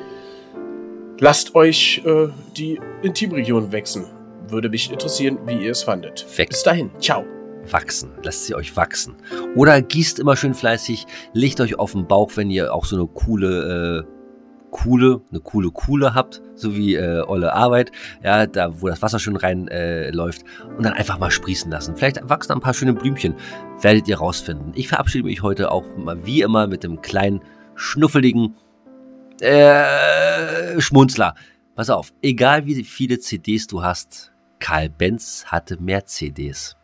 lasst euch äh, die Intimregion wachsen. Würde mich interessieren, wie ihr es fandet. Weg. Bis dahin. Ciao. Wachsen. Lasst sie euch wachsen. Oder gießt immer schön fleißig, legt euch auf den Bauch, wenn ihr auch so eine coole, äh, coole, eine coole Kuhle habt, so wie äh, Olle Arbeit, ja, da wo das Wasser schön rein äh, läuft und dann einfach mal sprießen lassen. Vielleicht wachsen ein paar schöne Blümchen, werdet ihr rausfinden. Ich verabschiede mich heute auch mal wie immer mit dem kleinen, schnuffeligen äh, Schmunzler. Pass auf, egal wie viele C Ds du hast, Karl Benz hatte mehr C Ds.